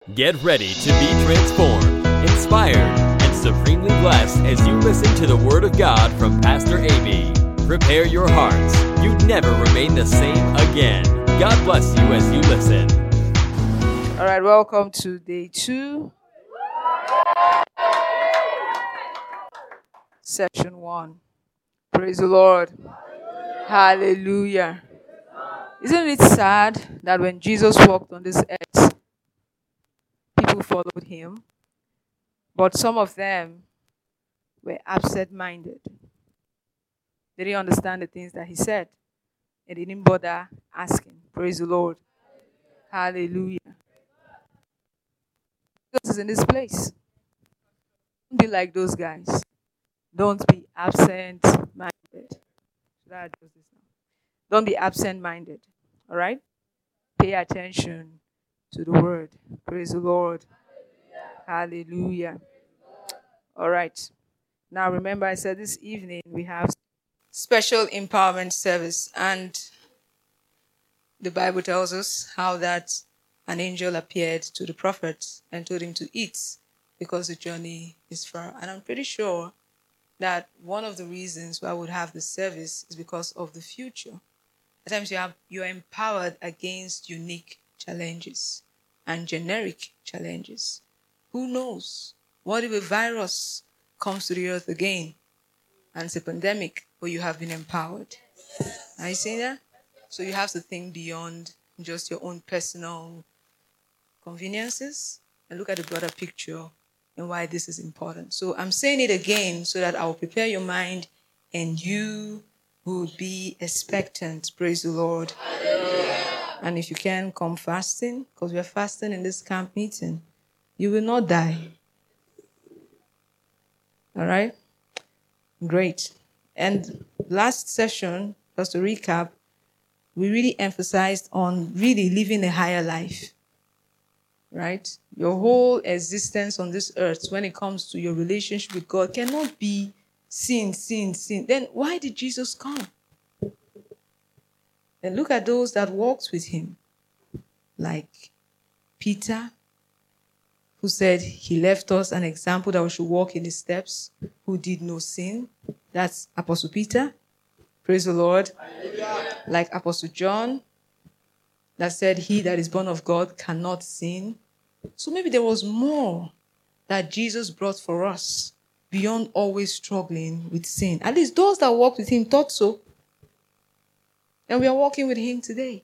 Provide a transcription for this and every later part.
Get ready to be transformed, inspired, and supremely blessed as you listen to the Word of God from Pastor AB. Prepare your hearts. You'd never remain the same again. God bless you as you listen. All right, welcome to day 2, session 1. Praise the Lord. Hallelujah. Isn't it sad that when Jesus walked on this earth, people followed him, but some of them were absent-minded. They didn't understand the things that he said, and they didn't bother asking. Praise the Lord. Hallelujah. Jesus is in this place. Don't be like those guys. Don't be absent-minded. Should I address this now? Don't be absent-minded. All right? Pay attention to the word. Praise the Lord. Hallelujah. All right. Now remember, I said this evening we have special empowerment service, and the Bible tells us how that an angel appeared to the prophet and told him to eat because the journey is far. And I'm pretty sure that one of the reasons why I would have the service is because of the future. At times you're empowered against unique challenges and generic challenges. Who knows? What if a virus comes to the earth again and it's a pandemic, but you have been empowered? Are you seeing that? So you have to think beyond just your own personal conveniences and look at the broader picture and why this is important. So I'm saying it again so that I will prepare your mind and you will be expectant. Praise the Lord. Hallelujah. And if you can, come fasting, because we are fasting in this camp meeting. You will not die. All right? Great. And last session, just to recap, we really emphasized on really living a higher life. Right? Your whole existence on this earth, when it comes to your relationship with God, cannot be sin. Then why did Jesus come? And look at those that walked with him, like Peter, who said he left us an example that we should walk in his steps, who did no sin. That's Apostle Peter. Praise the Lord. Hallelujah. Like Apostle John, that said, he that is born of God cannot sin. So maybe there was more that Jesus brought for us beyond always struggling with sin. At least those that walked with him thought so. And we are walking with him today.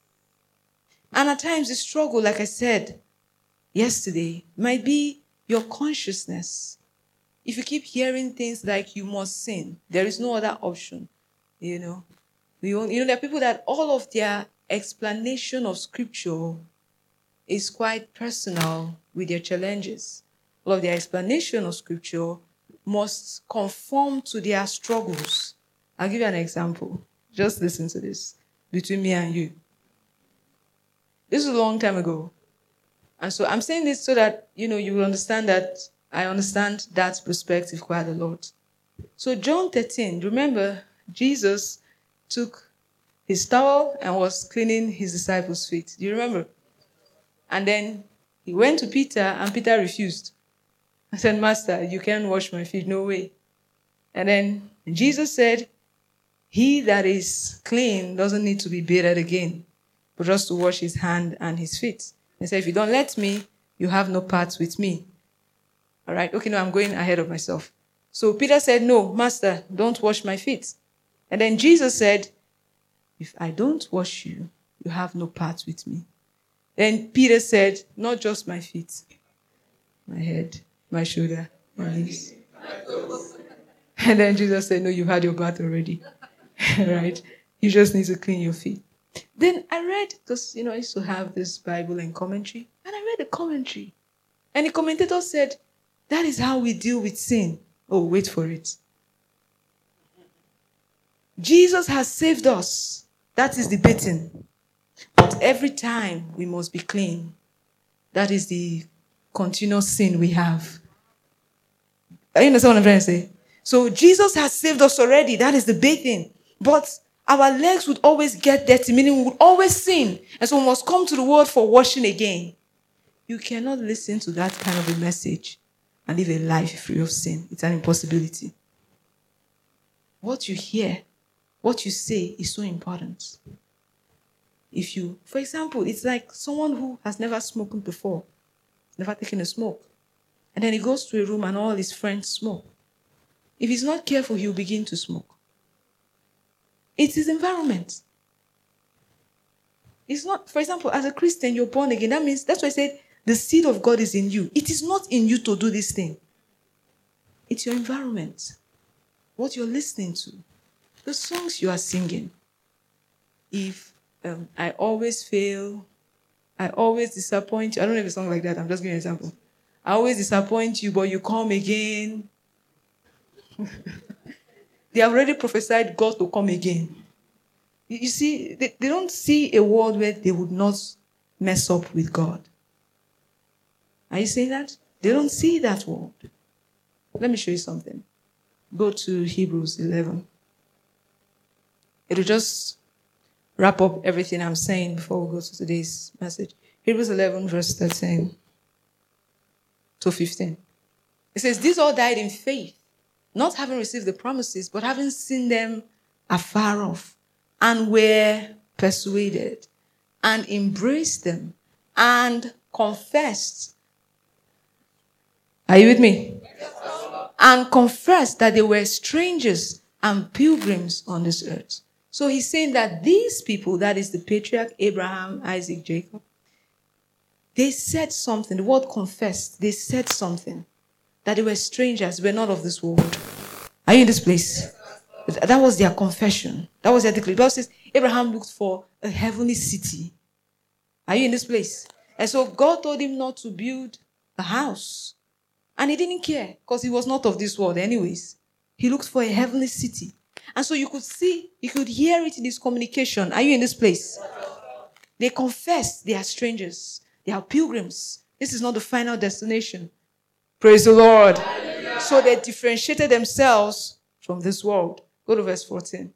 And at times the struggle, like I said yesterday, might be your consciousness. If you keep hearing things like you must sin, there is no other option. There are people that all of their explanation of scripture is quite personal with their challenges. All of their explanation of scripture must conform to their struggles. I'll give you an example. Just listen to this between me and you. This is a long time ago. And so I'm saying this so that, you will understand that I understand that perspective quite a lot. So John 13, remember, Jesus took his towel and was cleaning his disciples' feet. Do you remember? And then he went to Peter, and Peter refused. I said, Master, you can't wash my feet, no way. And then Jesus said, he that is clean doesn't need to be bathed again, but just to wash his hand and his feet. He said, if you don't let me, you have no part with me. All right, okay, no, I'm going ahead of myself. So Peter said, no, Master, don't wash my feet. And then Jesus said, if I don't wash you, you have no part with me. Then Peter said, not just my feet, my head, my shoulder, my knees. And then Jesus said, no, you've had your bath already. Right? You just need to clean your feet. Then I read, because, I used to have this Bible and commentary, and I read the commentary. And the commentator said, that is how we deal with sin. Oh, wait for it. Jesus has saved us. That is the baiting. But every time we must be clean. That is the continuous sin we have. Are you understand what I'm trying to say? So Jesus has saved us already. That is the baiting. But our legs would always get dirty, meaning we would always sin. And so we must come to the word for washing again. You cannot listen to that kind of a message and live a life free of sin. It's an impossibility. What you hear, what you say is so important. If you, for example, it's like someone who has never smoked before, never taken a smoke, and then he goes to a room and all his friends smoke. If he's not careful, he'll begin to smoke. It's his environment. It's not, for example, as a Christian, you're born again. That means, that's why I said, the seed of God is in you. It is not in you to do this thing. It's your environment. What you're listening to. The songs you are singing. If I always fail, I always disappoint you. I don't have a song like that. I'm just giving an example. I always disappoint you, but you come again. They have already prophesied God to come again. You see, they don't see a world where they would not mess up with God. Are you saying that? They don't see that world. Let me show you something. Go to Hebrews 11. It'll just wrap up everything I'm saying before we go to today's message. Hebrews 11, verse 13 to 15. It says, these all died in faith, not having received the promises, but having seen them afar off, and were persuaded, and embraced them, and confessed. Are you with me? And confessed that they were strangers and pilgrims on this earth. So he's saying that these people, that is the patriarch Abraham, Isaac, Jacob, they said something. The word confessed. They said something. That they were strangers, were not of this world. Are you in this place? That was their confession. That was their declaration. The Bible says Abraham looked for a heavenly city. Are you in this place? And so God told him not to build a house. And he didn't care because he was not of this world anyways. He looked for a heavenly city. And so you could see, you could hear it in his communication. Are you in this place? They confessed they are strangers. They are pilgrims. This is not the final destination. Praise the Lord. Hallelujah. So they differentiated themselves from this world. Go to verse 14.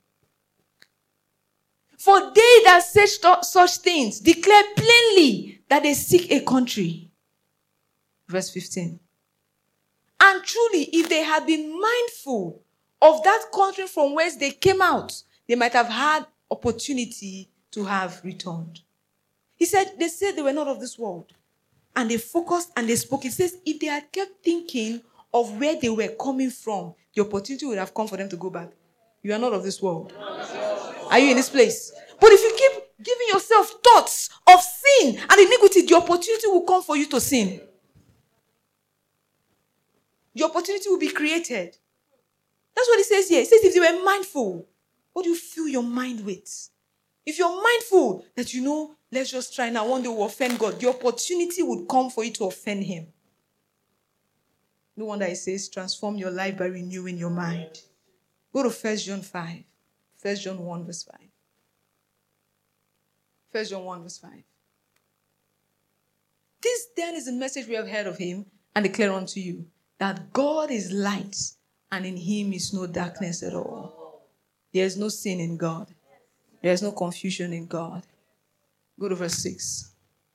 For they that say such things declare plainly that they seek a country. Verse 15. And truly, if they had been mindful of that country from whence they came out, they might have had opportunity to have returned. He said, they said they were not of this world. And they focused and they spoke. It says, if they had kept thinking of where they were coming from, the opportunity would have come for them to go back. You are not of this world. Are you in this place? But if you keep giving yourself thoughts of sin and iniquity, the opportunity will come for you to sin. The opportunity will be created. That's what it says here. It says if they were mindful, what do you fill your mind with? If you're mindful that let's just try now, one day we'll offend God, the opportunity would come for you to offend him. No wonder it says transform your life by renewing your mind. Go to 1 John 5. 1 John 1 verse 5. 1 John 1 verse 5. This then is the message we have heard of him and declare unto you, that God is light and in him is no darkness at all. There is no sin in God. There is no confusion in God. Go to verse 6.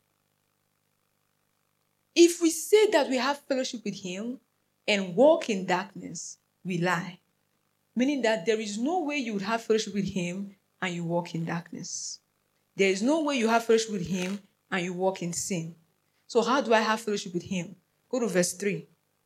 If we say that we have fellowship with him and walk in darkness, we lie. Meaning that there is no way you would have fellowship with him and you walk in darkness. There is no way you have fellowship with him and you walk in sin. So how do I have fellowship with him? Go to verse 3.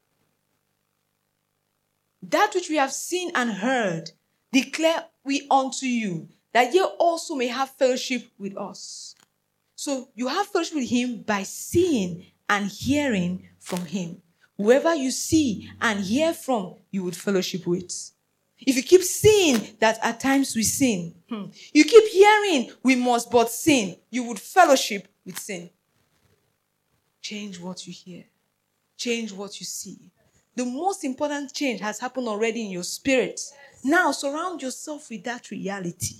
That which we have seen and heard, declare we unto you, that ye also may have fellowship with us. So you have fellowship with him by seeing and hearing from him. Whoever you see and hear from, you would fellowship with. If you keep seeing that at times we sin, you keep hearing we must but sin, you would fellowship with sin. Change what you hear. Change what you see. The most important change has happened already in your spirit. Now surround yourself with that reality.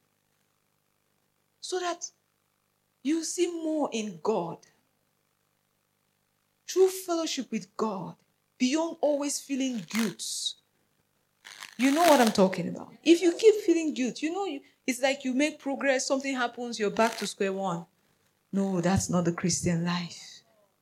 So that you see more in God. True fellowship with God. Beyond always feeling guilt. You know what I'm talking about. If you keep feeling guilt, it's like you make progress, something happens, you're back to square one. No, that's not the Christian life.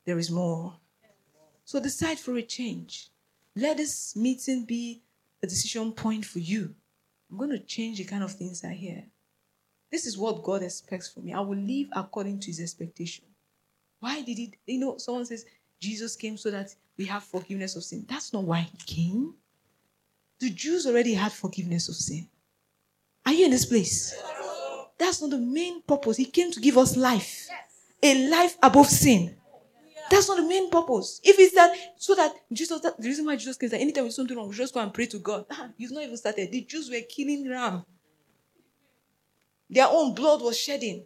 there is more. So decide for a change. Let this meeting be a decision point for you. I'm going to change the kind of things I hear. This is what God expects from me. I will live according to his expectation. Why did he? Someone says Jesus came so that we have forgiveness of sin. That's not why he came. The Jews already had forgiveness of sin. Are you in this place? That's not the main purpose. He came to give us life. A life above sin. That's not the main purpose. If it's that, so that Jesus, the reason why Jesus came is that anytime we do something wrong, we just go and pray to God. You've not even started. The Jews were killing ram. Their own blood was shedding.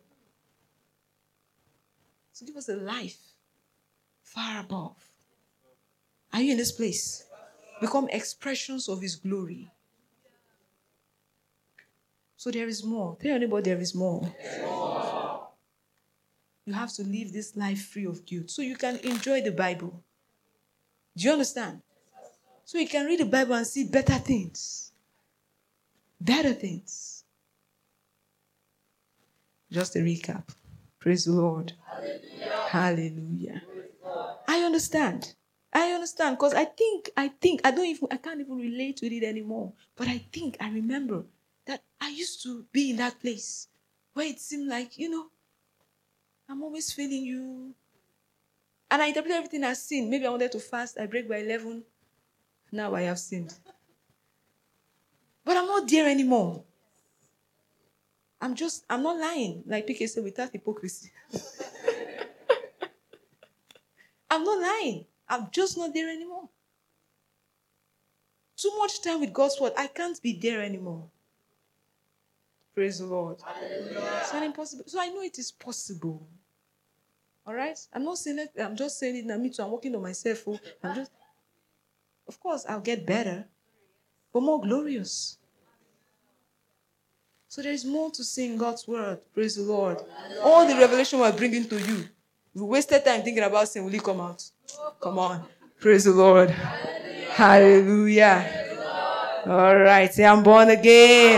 So give us a life far above. Are you in this place? Become expressions of his glory. So there is more. Tell anybody there is more. You have to live this life free of guilt so you can enjoy the Bible. Do you understand? So you can read the Bible and see better things. Better things. Just a recap. Praise the Lord. Hallelujah. Hallelujah. I understand because I can't even relate with it anymore. But I remember that I used to be in that place where it seemed like, I'm always failing you. And I interpret everything as sin. Maybe I wanted to fast. I break by 11. Now I have sinned. But I'm not there anymore. I'm not lying. Like PK said, without hypocrisy. I'm not lying. I'm just not there anymore. Too much time with God's word. I can't be there anymore. Praise the Lord. Hallelujah. It's not impossible. So I know it is possible. All right? I'm not saying it. I'm just saying it now. Me too. I'm working on myself. Of course, I'll get better. But more glorious. So there is more to say in God's word. Praise the Lord. All the revelation we're bringing to you. If we wasted time thinking about sin, will it come out? Come on. Praise the Lord. Hallelujah. Hallelujah. All right. Say, I'm born again.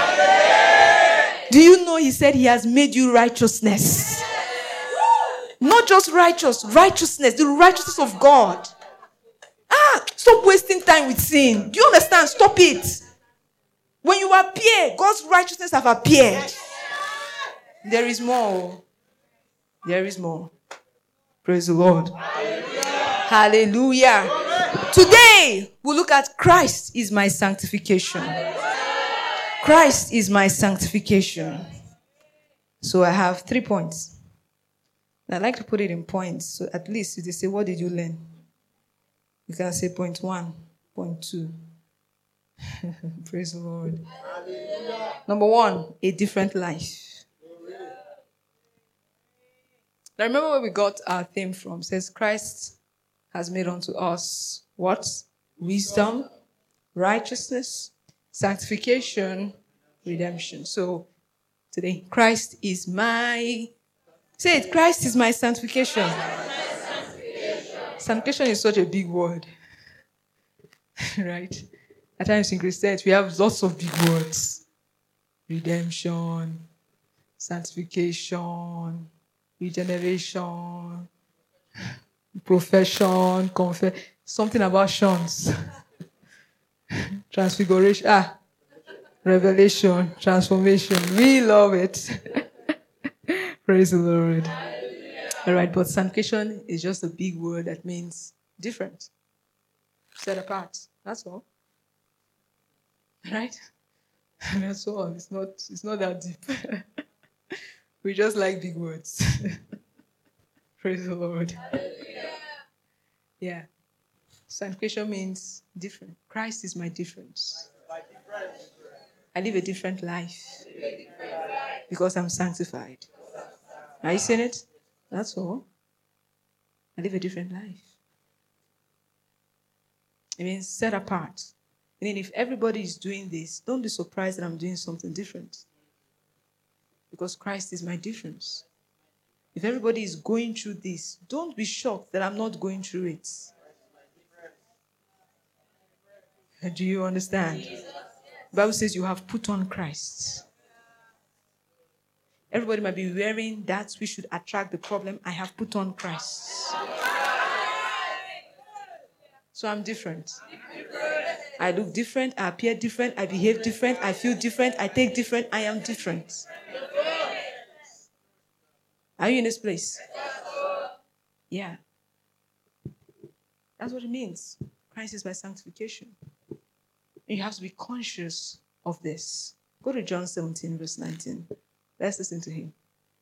Do you know he said he has made you righteousness? Not just righteousness, the righteousness of God. Stop wasting time with sin. Do you understand? Stop it. When you appear, God's righteousness have appeared. There is more. There is more. Praise the Lord. Hallelujah. Hallelujah. Today, we'll look at Christ is my sanctification. Christ is my sanctification. So I have 3 points. I'd like to put it in points. So at least if they say, what did you learn? You can say point 1, point 2. Praise the Lord. Hallelujah. Number 1, a different life. Now remember where we got our theme from. It says Christ has made unto us what? Wisdom, righteousness, sanctification, redemption. So today, Christ is my... Say it, Christ is my sanctification. Sanctification is such a big word. Right? At times in Christianity, we have lots of big words. Redemption, sanctification, regeneration, profession, something about shons. Transfiguration, revelation, transformation. We love it. Praise the Lord. All right, but sanctification is just a big word that means different, set apart. That's all. Right? That's all. It's not that deep. We just like big words. Praise the Lord. Yeah. Sanctification means different. Christ is my difference. I live a different life because I'm sanctified. Are you seeing it? That's all. I live a different life. It means set apart. Meaning if everybody is doing this, don't be surprised that I'm doing something different. Because Christ is my difference. If everybody is going through this, don't be shocked that I'm not going through it. Do you understand? The Bible says you have put on Christ. Everybody might be wearing that which should attract the problem. I have put on Christ. So I'm different. I look different. I appear different. I behave different. I feel different. I take different. I am different. Are you in this place? Yeah. That's what it means. Christ is my sanctification. And you have to be conscious of this. Go to John 17, verse 19. Let's listen to him.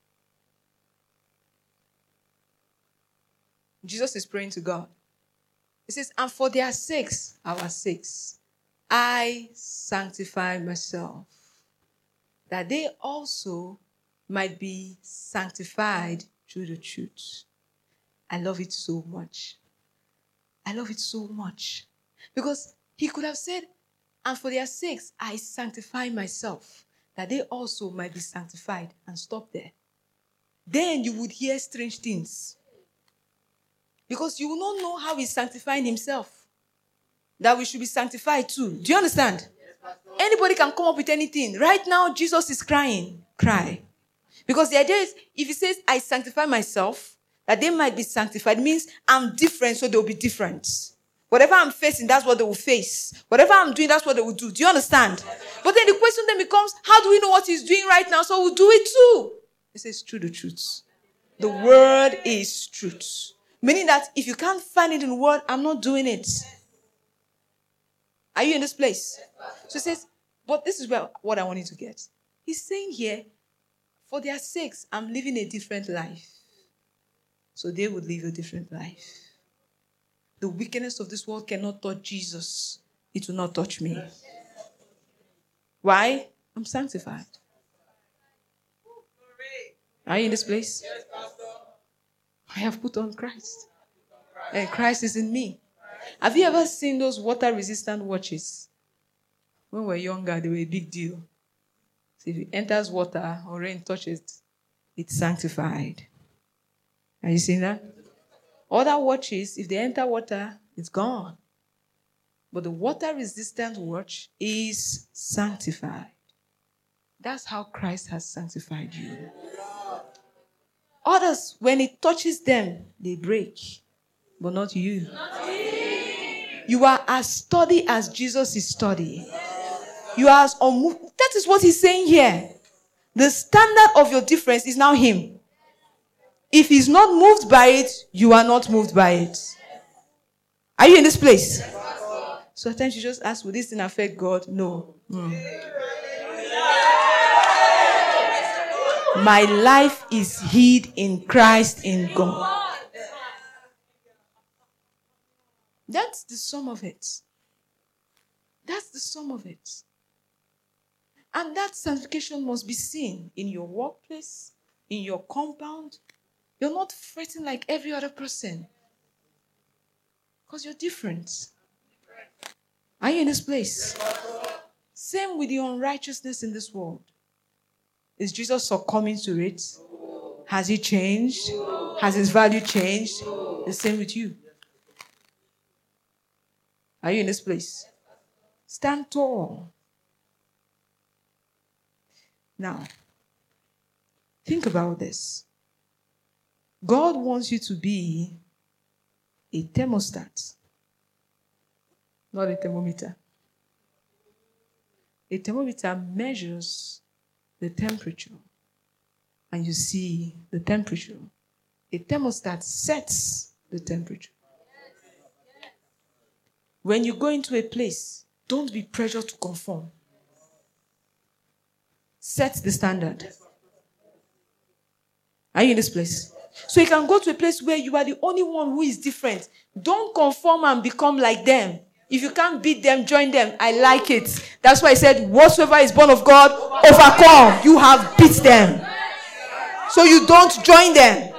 Jesus is praying to God. He says, and for their sakes, our sakes, I sanctify myself, that they also might be sanctified through the truth. I love it so much. I love it so much. Because he could have said, and for their sakes, I sanctify myself, that they also might be sanctified, and stop there. Then you would hear strange things. Because you will not know how he's sanctifying himself. That we should be sanctified too. Do you understand? Anybody can come up with anything. Right now, Jesus is crying. Cry. Because the idea is, if he says, I sanctify myself, that they might be sanctified, means I'm different, so they'll be different. Whatever I'm facing, that's what they will face. Whatever I'm doing, that's what they will do. Do you understand? But then the question then becomes, how do we know what he's doing right now, so we'll do it too? He says, through the truth. The word is truth. Meaning that if you can't find it in the word, I'm not doing it. Are you in this place? So he says, but this is what I want you to get. He's saying here, for their sakes, I'm living a different life. So they would live a different life. The wickedness of this world cannot touch Jesus. It will not touch me. Why? I'm sanctified. Are you in this place? I have put on Christ. And Christ is in me. Have you ever seen those water-resistant watches? When we were younger, they were a big deal. So if it enters water or rain touches it, it's sanctified. Are you seeing that? Other watches, if they enter water, it's gone. But the water-resistant watch is sanctified. That's how Christ has sanctified you. Others, when it touches them, they break. But not you. You are as sturdy as Jesus is sturdy. You are as unmovable. That is what he's saying here. The standard of your difference is now him. If he's not moved by it, you are not moved by it. Are you in this place? So at times you just ask, will this thing affect God? No. My life is hid in Christ in God. That's the sum of it. That's the sum of it. And that sanctification must be seen in your workplace, in your compound. You're not fretting like every other person. Because you're different. Are you in this place? Same with the unrighteousness in this world. Is Jesus succumbing to it? Has he changed? Has his value changed? The same with you. Are you in this place? Stand tall. Now, think about this. God wants you to be a thermostat, not a thermometer. A thermometer measures the temperature, and you see the temperature. A thermostat sets the temperature. When you go into a place, don't be pressured to conform. Set the standard. Are you in this place? So you can go to a place where you are the only one who is different. Don't conform and become like them. If you can't beat them, join them. I like it. That's why I said, whatsoever is born of God, overcome. You have beat them. So you don't join them.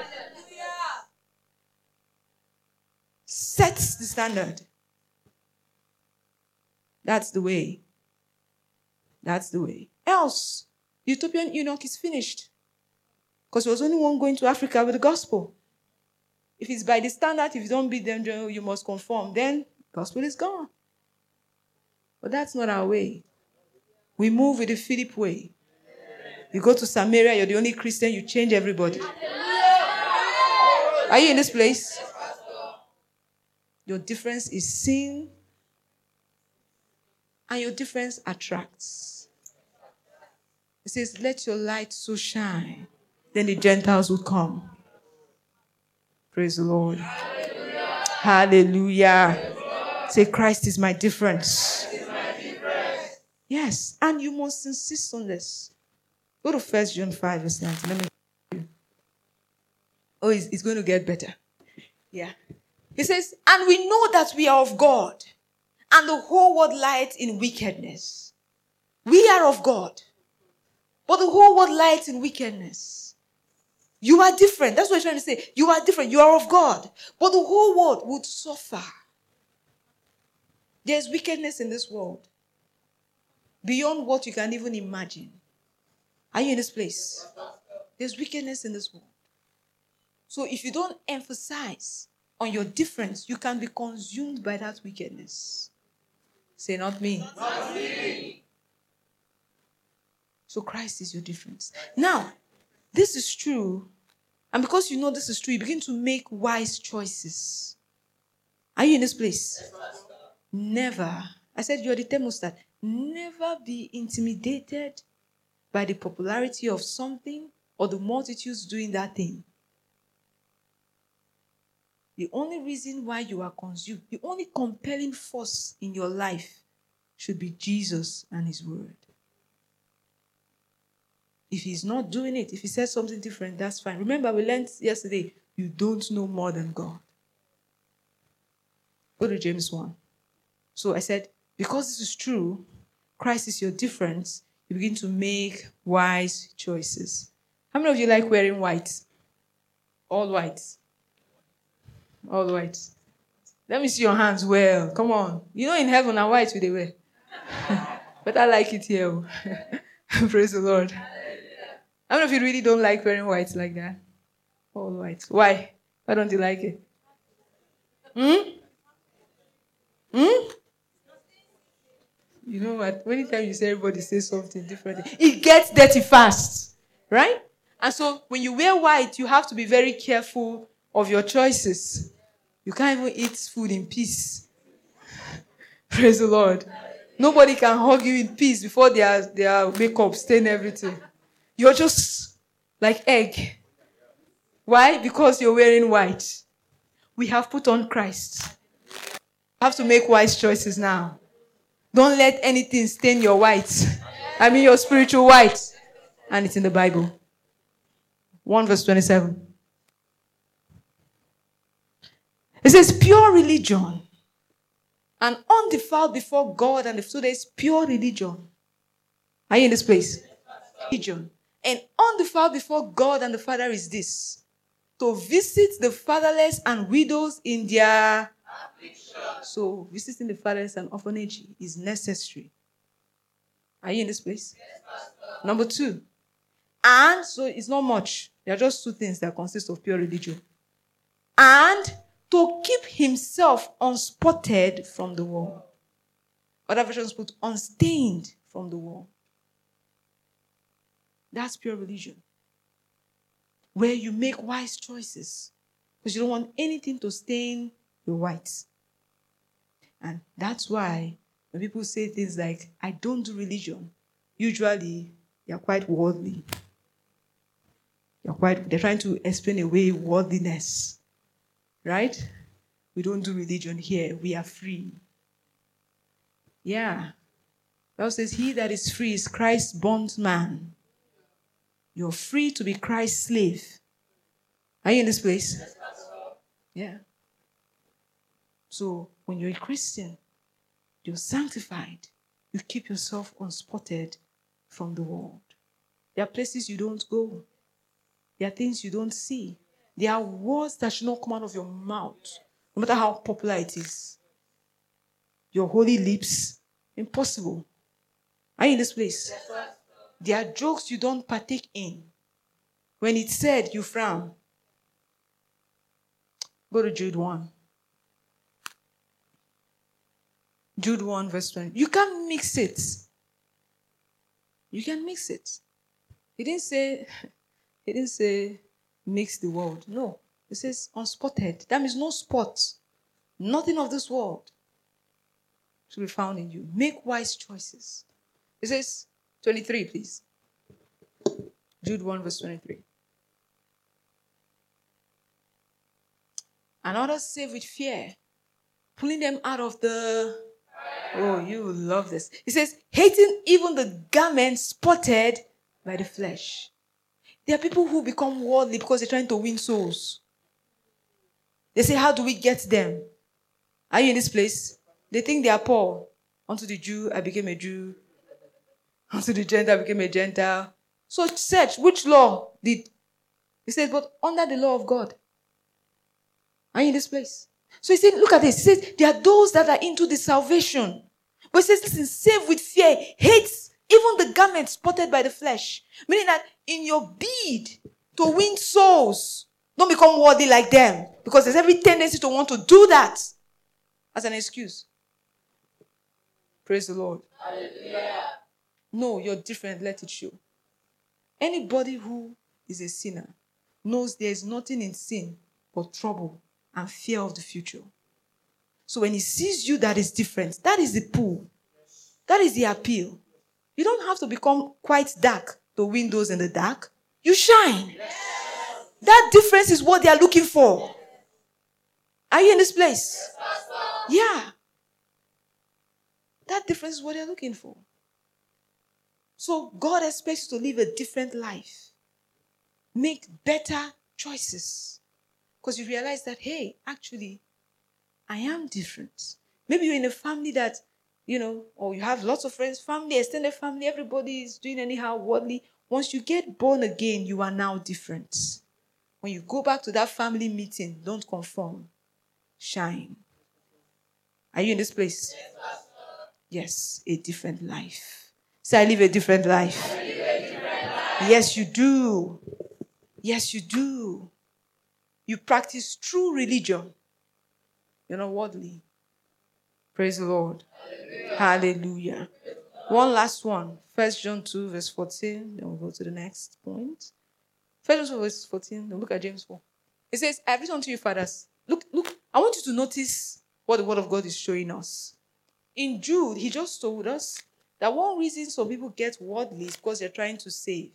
Set the standard. That's the way. That's the way. Else, the Ethiopian eunuch is finished. Because there was only one going to Africa with the gospel. If it's by the standard, if you don't beat them, you must conform. Then gospel is gone. But that's not our way. We move with the Philip way. You go to Samaria, you're the only Christian, you change everybody. Are you in this place? Your difference is seen, and your difference attracts. It says, let your light so shine, then the Gentiles will come. Praise the Lord. Hallelujah. Say, Christ is my difference. Yes, and you must insist on this. Go to 1 John 5, verse 19. Let me. Oh, it's going to get better. Yeah. He says, and we know that we are of God, and the whole world lieth in wickedness. We are of God, but the whole world lieth in wickedness. You are different. That's what he's trying to say. You are different. You are of God, but the whole world would suffer. There's wickedness in this world beyond what you can even imagine. Are you in this place? There's wickedness in this world. So if you don't emphasize on your difference, you can be consumed by that wickedness. Say, not me. Not me. So Christ is your difference. Now, this is true. And because you know this is true, you begin to make wise choices. Are you in this place? Never. I said you're the thermostat. Never be intimidated by the popularity of something or the multitudes doing that thing. The only reason why you are consumed, the only compelling force in your life should be Jesus and his word. If he's not doing it, if he says something different, that's fine. Remember, we learned yesterday, you don't know more than God. Go to James 1. So I said, because this is true, Christ is your difference, you begin to make wise choices. How many of you like wearing white? All white. All white. Let me see your hands well. Come on. You know in heaven, and white will they wear. But I like it here. Praise the Lord. How many of you really don't like wearing white like that? All white. Why? Why don't you like it? You know what? Anytime you say everybody says something different, it gets dirty fast. Right? And so when you wear white, you have to be very careful of your choices. You can't even eat food in peace. Praise the Lord. Nobody can hug you in peace before their makeup stain everything. You're just like egg. Why? Because you're wearing white. We have put on Christ. You have to make wise choices now. Don't let anything stain your white. I mean your spiritual white. And it's in the Bible. 1 verse 27. It says pure religion and undefiled before God and the so there's pure religion. Are you in this place? Religion. And undefiled before God and the Father is this: to visit the fatherless and widows in their affliction. So visiting the fatherless and orphanage is necessary. Are you in this place? Yes, Number 2. And so it's not much. There are just 2 things that consist of pure religion. And to keep himself unspotted from the world. Other versions put unstained from the world. That's pure religion. Where you make wise choices. Because you don't want anything to stain your white. And that's why when people say things like, I don't do religion, usually they're quite worldly. They're trying to explain away worldliness. Right? We don't do religion here. We are free. Yeah. The Bible says, he that is free is Christ's bondman. You're free to be Christ's slave. Are you in this place? Yeah. So when you're a Christian, you're sanctified. You keep yourself unspotted from the world. There are places you don't go. There are things you don't see. There are words that should not come out of your mouth, no matter how popular it is. Your holy lips, impossible. Are you in this place? There are jokes you don't partake in. When it's said, you frown. Go to Jude 1. Jude 1 verse 20. You can't mix it. You can mix it. He didn't say mix the world. No. It says unspotted. That means no spot. Nothing of this world should be found in you. Make wise choices. It says 23, please. Jude 1 verse 23. And others save with fear, pulling them out of the... Oh, you will love this. It says, hating even the garment spotted by the flesh. There are people who become worldly because they're trying to win souls. They say, how do we get them? Are you in this place? They think they are Paul. Unto the Jew, I became a Jew. Unto the Gentile, I became a Gentile. So search, which law did... He says, but under the law of God. Are you in this place? So he said, look at this. He says, there are those that are into the salvation. But he says, listen, save with fear, hates even the garment spotted by the flesh. Meaning that in your bid to win souls, don't become worthy like them. Because there's every tendency to want to do that as an excuse. Praise the Lord. Hallelujah. No, you're different. Let it show. Anybody who is a sinner knows there is nothing in sin but trouble and fear of the future. So when he sees you that is different, that is the pull. That is the appeal. You don't have to become quite dark to win those in the dark. You shine. Yes. That difference is what they are looking for. Are you in this place? Yes, yeah. That difference is what they're looking for. So God expects you to live a different life. Make better choices. Because you realize that, hey, actually, I am different. Maybe you're in a family that, or you have lots of friends, family, extended family, everybody is doing anyhow worldly. Once you get born again, you are now different. When you go back to that family meeting, don't conform. Shine. Are you in this place? Yes, a different life. Say, I live a different life. Yes, you do. Yes, you do. You practice true religion. You're not worldly. Praise the Lord. Hallelujah. Hallelujah. One last one. 1 John 2 verse 14. Then we'll go to the next point. 1 John 2 verse 14. Then look at James 4. It says, I have written unto you, fathers. Look. I want you to notice what the word of God is showing us. In Jude, he just told us that one reason some people get worldly is because they're trying to save.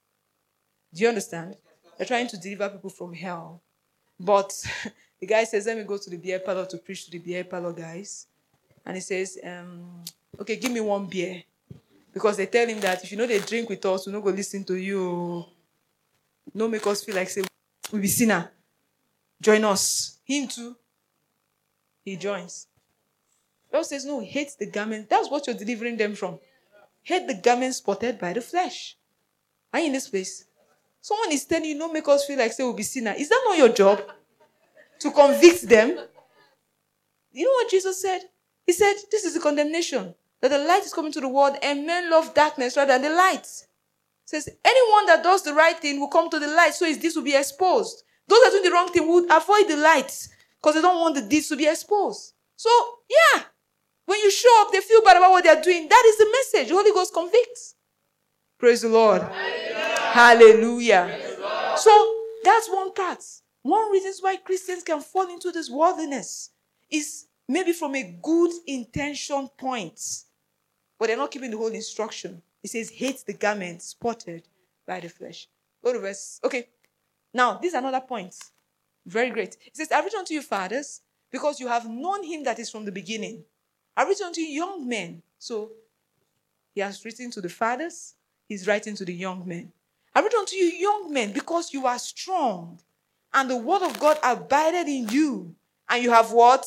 Do you understand? They're trying to deliver people from hell. But the guy says, let me go to the beer parlor to preach to the beer parlor guys. And he says, okay, give me one beer. Because they tell him that if they drink with us, we're not going to listen to you. No make us feel like, say, we'll be sinner. Join us. Him too. He joins. God says, no, hate the garment. That's what you're delivering them from. Hate the garment spotted by the flesh. Are you in this place? Someone is telling you, no make us feel like, say, we'll be sinner. Is that not your job? To convict them? You know what Jesus said? He said, this is the condemnation. That the light is coming to the world and men love darkness rather than the light. It says, anyone that does the right thing will come to the light, so his deeds will be exposed. Those that do the wrong thing will avoid the light because they don't want the deeds to be exposed. So, yeah. When you show up, they feel bad about what they are doing. That is the message. The Holy Ghost convicts. Praise the Lord. Hallelujah. Hallelujah. So, that's one part. One reason why Christians can fall into this worldliness is maybe from a good intention point. But they're not keeping the whole instruction. It says, hate the garment spotted by the flesh. Go to verse. Okay. Now, this is another point. Very great. It says, I've written unto you, fathers, because you have known him that is from the beginning. I've written unto you, young men. So, he has written to the fathers. He's writing to the young men. I've written unto you, young men, because you are strong. And the word of God abided in you. And you have what?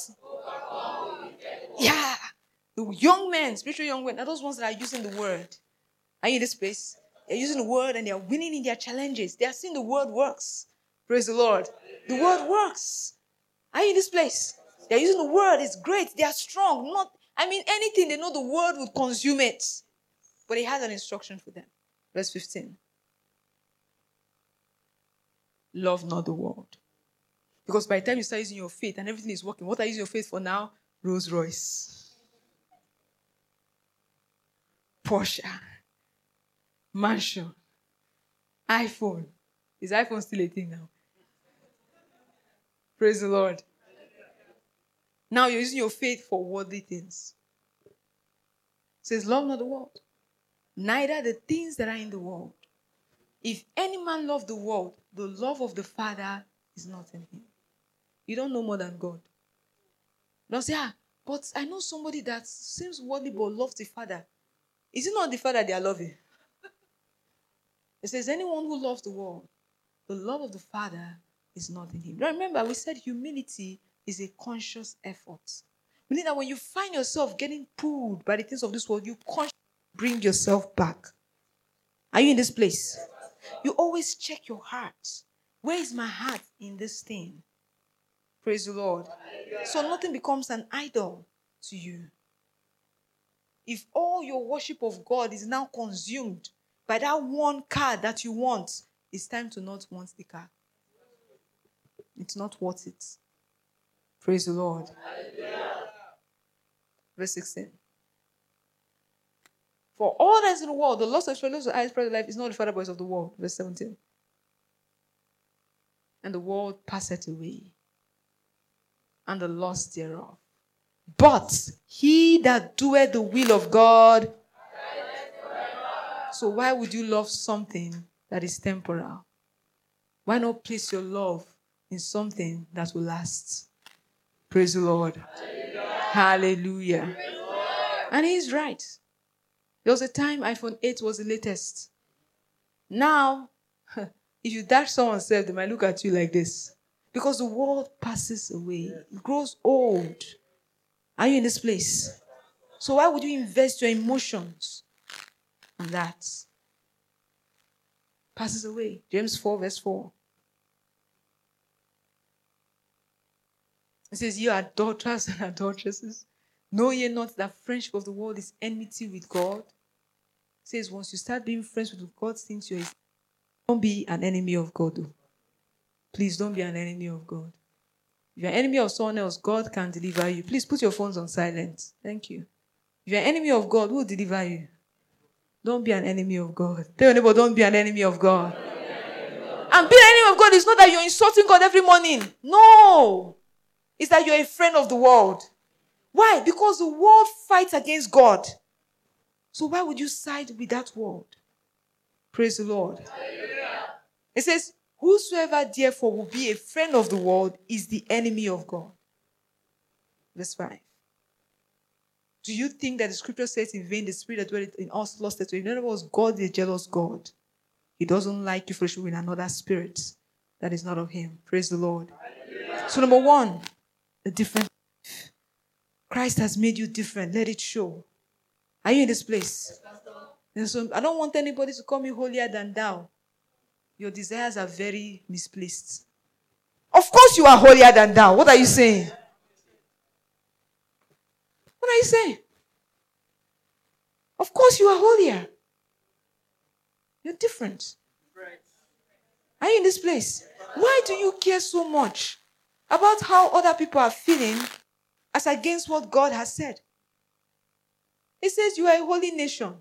Yeah. The young men, spiritual young men, are those ones that are using the word. Are you in this place? They're using the word and they're winning in their challenges. They are seeing the word works. Praise the Lord. The word works. Are you in this place? They're using the word. It's great. They are strong. Anything, they know the word will consume it. But he has an instruction for them. Verse 15. Love not the world. Because by the time you start using your faith and everything is working, what are you using your faith for now? Rolls Royce. Porsche. Mansion. iPhone. Is iPhone still a thing now? Praise the Lord. Now you're using your faith for worldly things. It says, love not the world, neither the things that are in the world. If any man love the world, the love of the Father is not in him. You don't know more than God. Don't say, but I know somebody that seems worldly but loves the Father. Is it not the Father they are loving? It says, anyone who loves the world, the love of the Father is not in him. Now remember, we said humility is a conscious effort. Meaning that when you find yourself getting pulled by the things of this world, you consciously bring yourself back. Are you in this place? You always check your heart. Where is my heart in this thing? Praise the Lord. So nothing becomes an idol to you. If all your worship of God is now consumed by that one car that you want, it's time to not want the car. It's not worth it. Praise the Lord. Verse 16. For all that is in the world, the loss of the highest part of life is not the father voice of the world. Verse 17. And the world passeth away, and the lust thereof. But he that doeth the will of God. So why would you love something that is temporal? Why not place your love in something that will last? Praise the Lord. Hallelujah. Hallelujah. And he's right. There was a time iPhone 8 was the latest. Now, if you dash someone's self, they might look at you like this. Because the world passes away. It grows old. Are you in this place? So why would you invest your emotions on that? Passes away. James 4 verse 4. It says, ye adulterers and adulteresses, know ye not that friendship of the world is enmity with God? It says, once you start being friends with God, since you're don't be an enemy of God. Though. Please don't be an enemy of God. If you're an enemy of someone else, God can deliver you. Please put your phones on silent. Thank you. If you're an enemy of God, who will deliver you? Don't be an enemy of God. Tell your neighbor, don't be an enemy of God. And being an enemy of God is not that you're insulting God every morning. No. It's that you're a friend of the world. Why? Because the world fights against God. So why would you side with that world? Praise the Lord. It says, whosoever therefore will be a friend of the world is the enemy of God. Verse 5. Do you think that the scripture says in vain the spirit that dwelleth in us lusted to him? In other words, God is a jealous God. He doesn't like you fellowship with another spirit that is not of him. Praise the Lord. So number one, a different life. Christ has made you different. Let it show. Are you in this place? And so I don't want anybody to call me holier than thou. Your desires are very misplaced. Of course you are holier than thou. What are you saying? What are you saying? Of course you are holier. You're different. Are you in this place? Why do you care so much about how other people are feeling as against what God has said? He says you are a holy nation.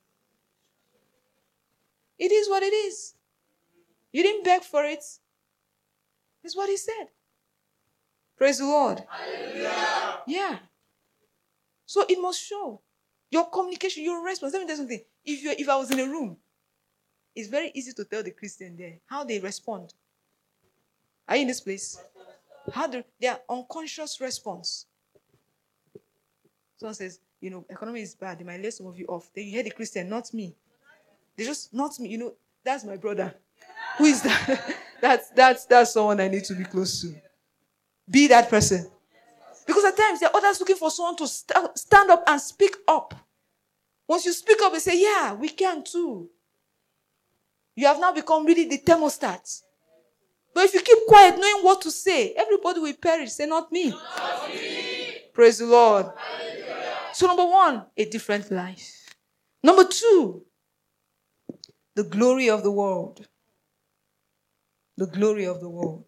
It is what it is. You didn't beg for it. It's what he said. Praise the Lord. Hallelujah. Yeah. So it must show. Your communication, your response. Let me tell you something. If I was in a room, it's very easy to tell the Christian there how they respond. Are you in this place? Their unconscious response. Someone says, economy is bad. They might lay some of you off. Then you hear the Christian, not me. They just, not me. That's my brother. Who is that? That's someone I need to be close to. Be that person. Because at times there are others looking for someone to stand up and speak up. Once you speak up and say, yeah, we can too. You have now become really the thermostat. But if you keep quiet, knowing what to say, everybody will perish. Say, not me. Not me. Praise the Lord. Hallelujah. So number one, a different life. Number two, the glory of the world. The glory of the world.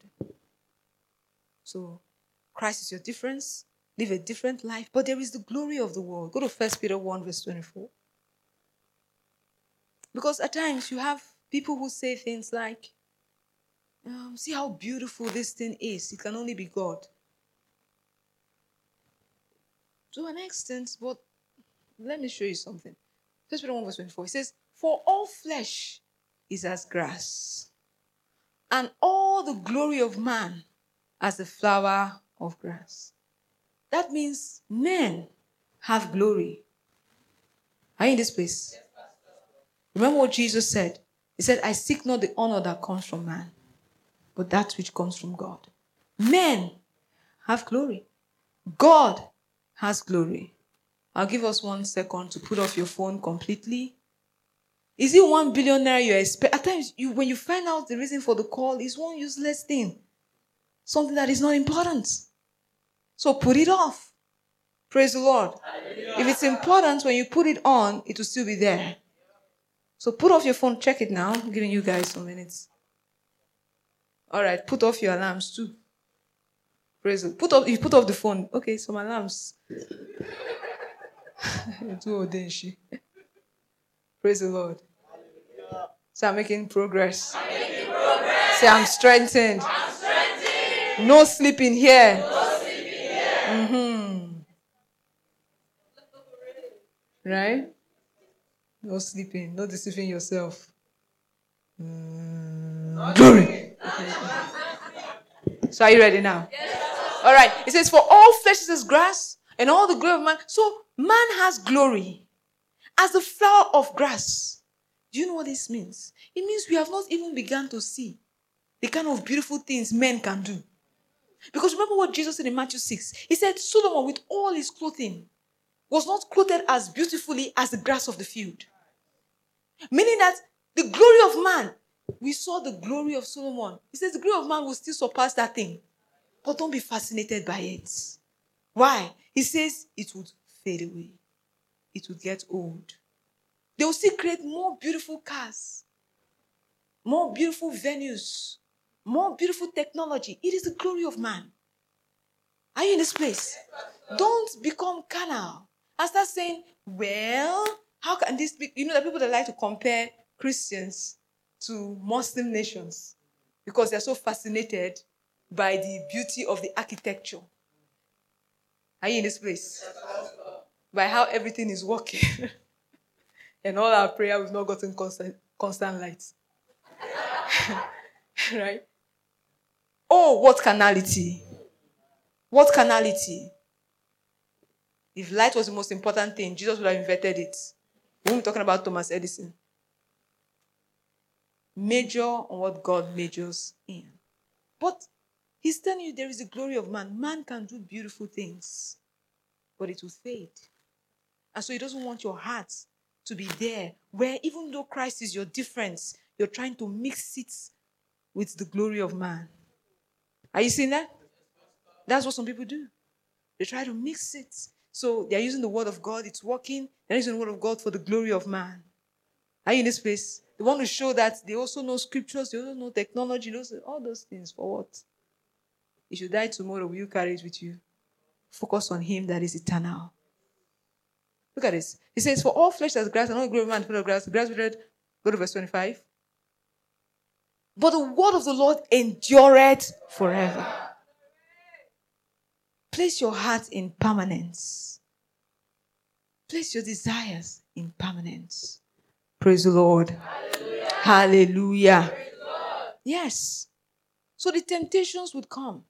So, Christ is your difference. Live a different life. But there is the glory of the world. Go to 1 Peter 1 verse 24. Because at times you have People who say things like, see how beautiful this thing is. It can only be God. To an extent, but let me show you something. 1 Peter 1 verse 24, it says, for all flesh is as grass, and all the glory of man as the flower of grass. That means men have glory. Are you in this place? Remember what Jesus said? He said, I seek not the honor that comes from man, but that which comes from God. Men have glory. God has glory. I'll give us 1 second to put off your phone completely. Is it 1 billion naira you expect? At times, when you find out the reason for the call, it's one useless thing. Something that is not important. So put it off. Praise the Lord. Hallelujah. If it's important, when you put it on, it will still be there. So put off your phone. Check it now. I'm giving you guys some minutes. All right. Put off your alarms too. Praise the Lord. You put off the phone. Okay, some alarms. Praise the Lord. So I'm making progress. Say, I'm strengthened. No sleeping here. Right? No sleeping. No deceiving yourself. Glory. So are you ready now? Yes. All right. It says, for all flesh is as grass, and all the glory of man. So man has glory as the flower of grass. Do you know what this means? It means we have not even begun to see the kind of beautiful things men can do. Because remember what Jesus said in Matthew 6. He said, Solomon with all his clothing was not clothed as beautifully as the grass of the field. Meaning that the glory of man, we saw the glory of Solomon. He says the glory of man will still surpass that thing. But don't be fascinated by it. Why? He says it would fade away. It would get old. They will still create more beautiful cars, more beautiful venues, more beautiful technology. It is the glory of man. Are you in this place? Don't become carnal and start saying, well, how can this be? You know, the people that like to compare Christians to Muslim nations because they're so fascinated by the beauty of the architecture. Are you in this place? By how everything is working. And all our prayer, we've not gotten constant light. Right? Oh, what carnality. What carnality. If light was the most important thing, Jesus would have invented it. We won't be talking about Thomas Edison. Major on what God majors in. But he's telling you there is the glory of man. Man can do beautiful things, but it will fade. And so he doesn't want your heart to be there, where even though Christ is your difference, you're trying to mix it with the glory of man. Are you seeing that? That's what some people do. They try to mix it. So they're using the word of God, it's working. They're using the word of God for the glory of man. Are you in this place? They want to show that they also know scriptures, they also know technology, all those things. For what? If you die tomorrow, will you carry it with you? Focus on him that is eternal. Look at this. He says, for all flesh as grass, and all glory of man, the grass withered. Go to verse 25. But the word of the Lord endureth forever. Place your heart in permanence. Place your desires in permanence. Praise the Lord. Hallelujah. Hallelujah. Praise the Lord. Yes. So the temptations would come.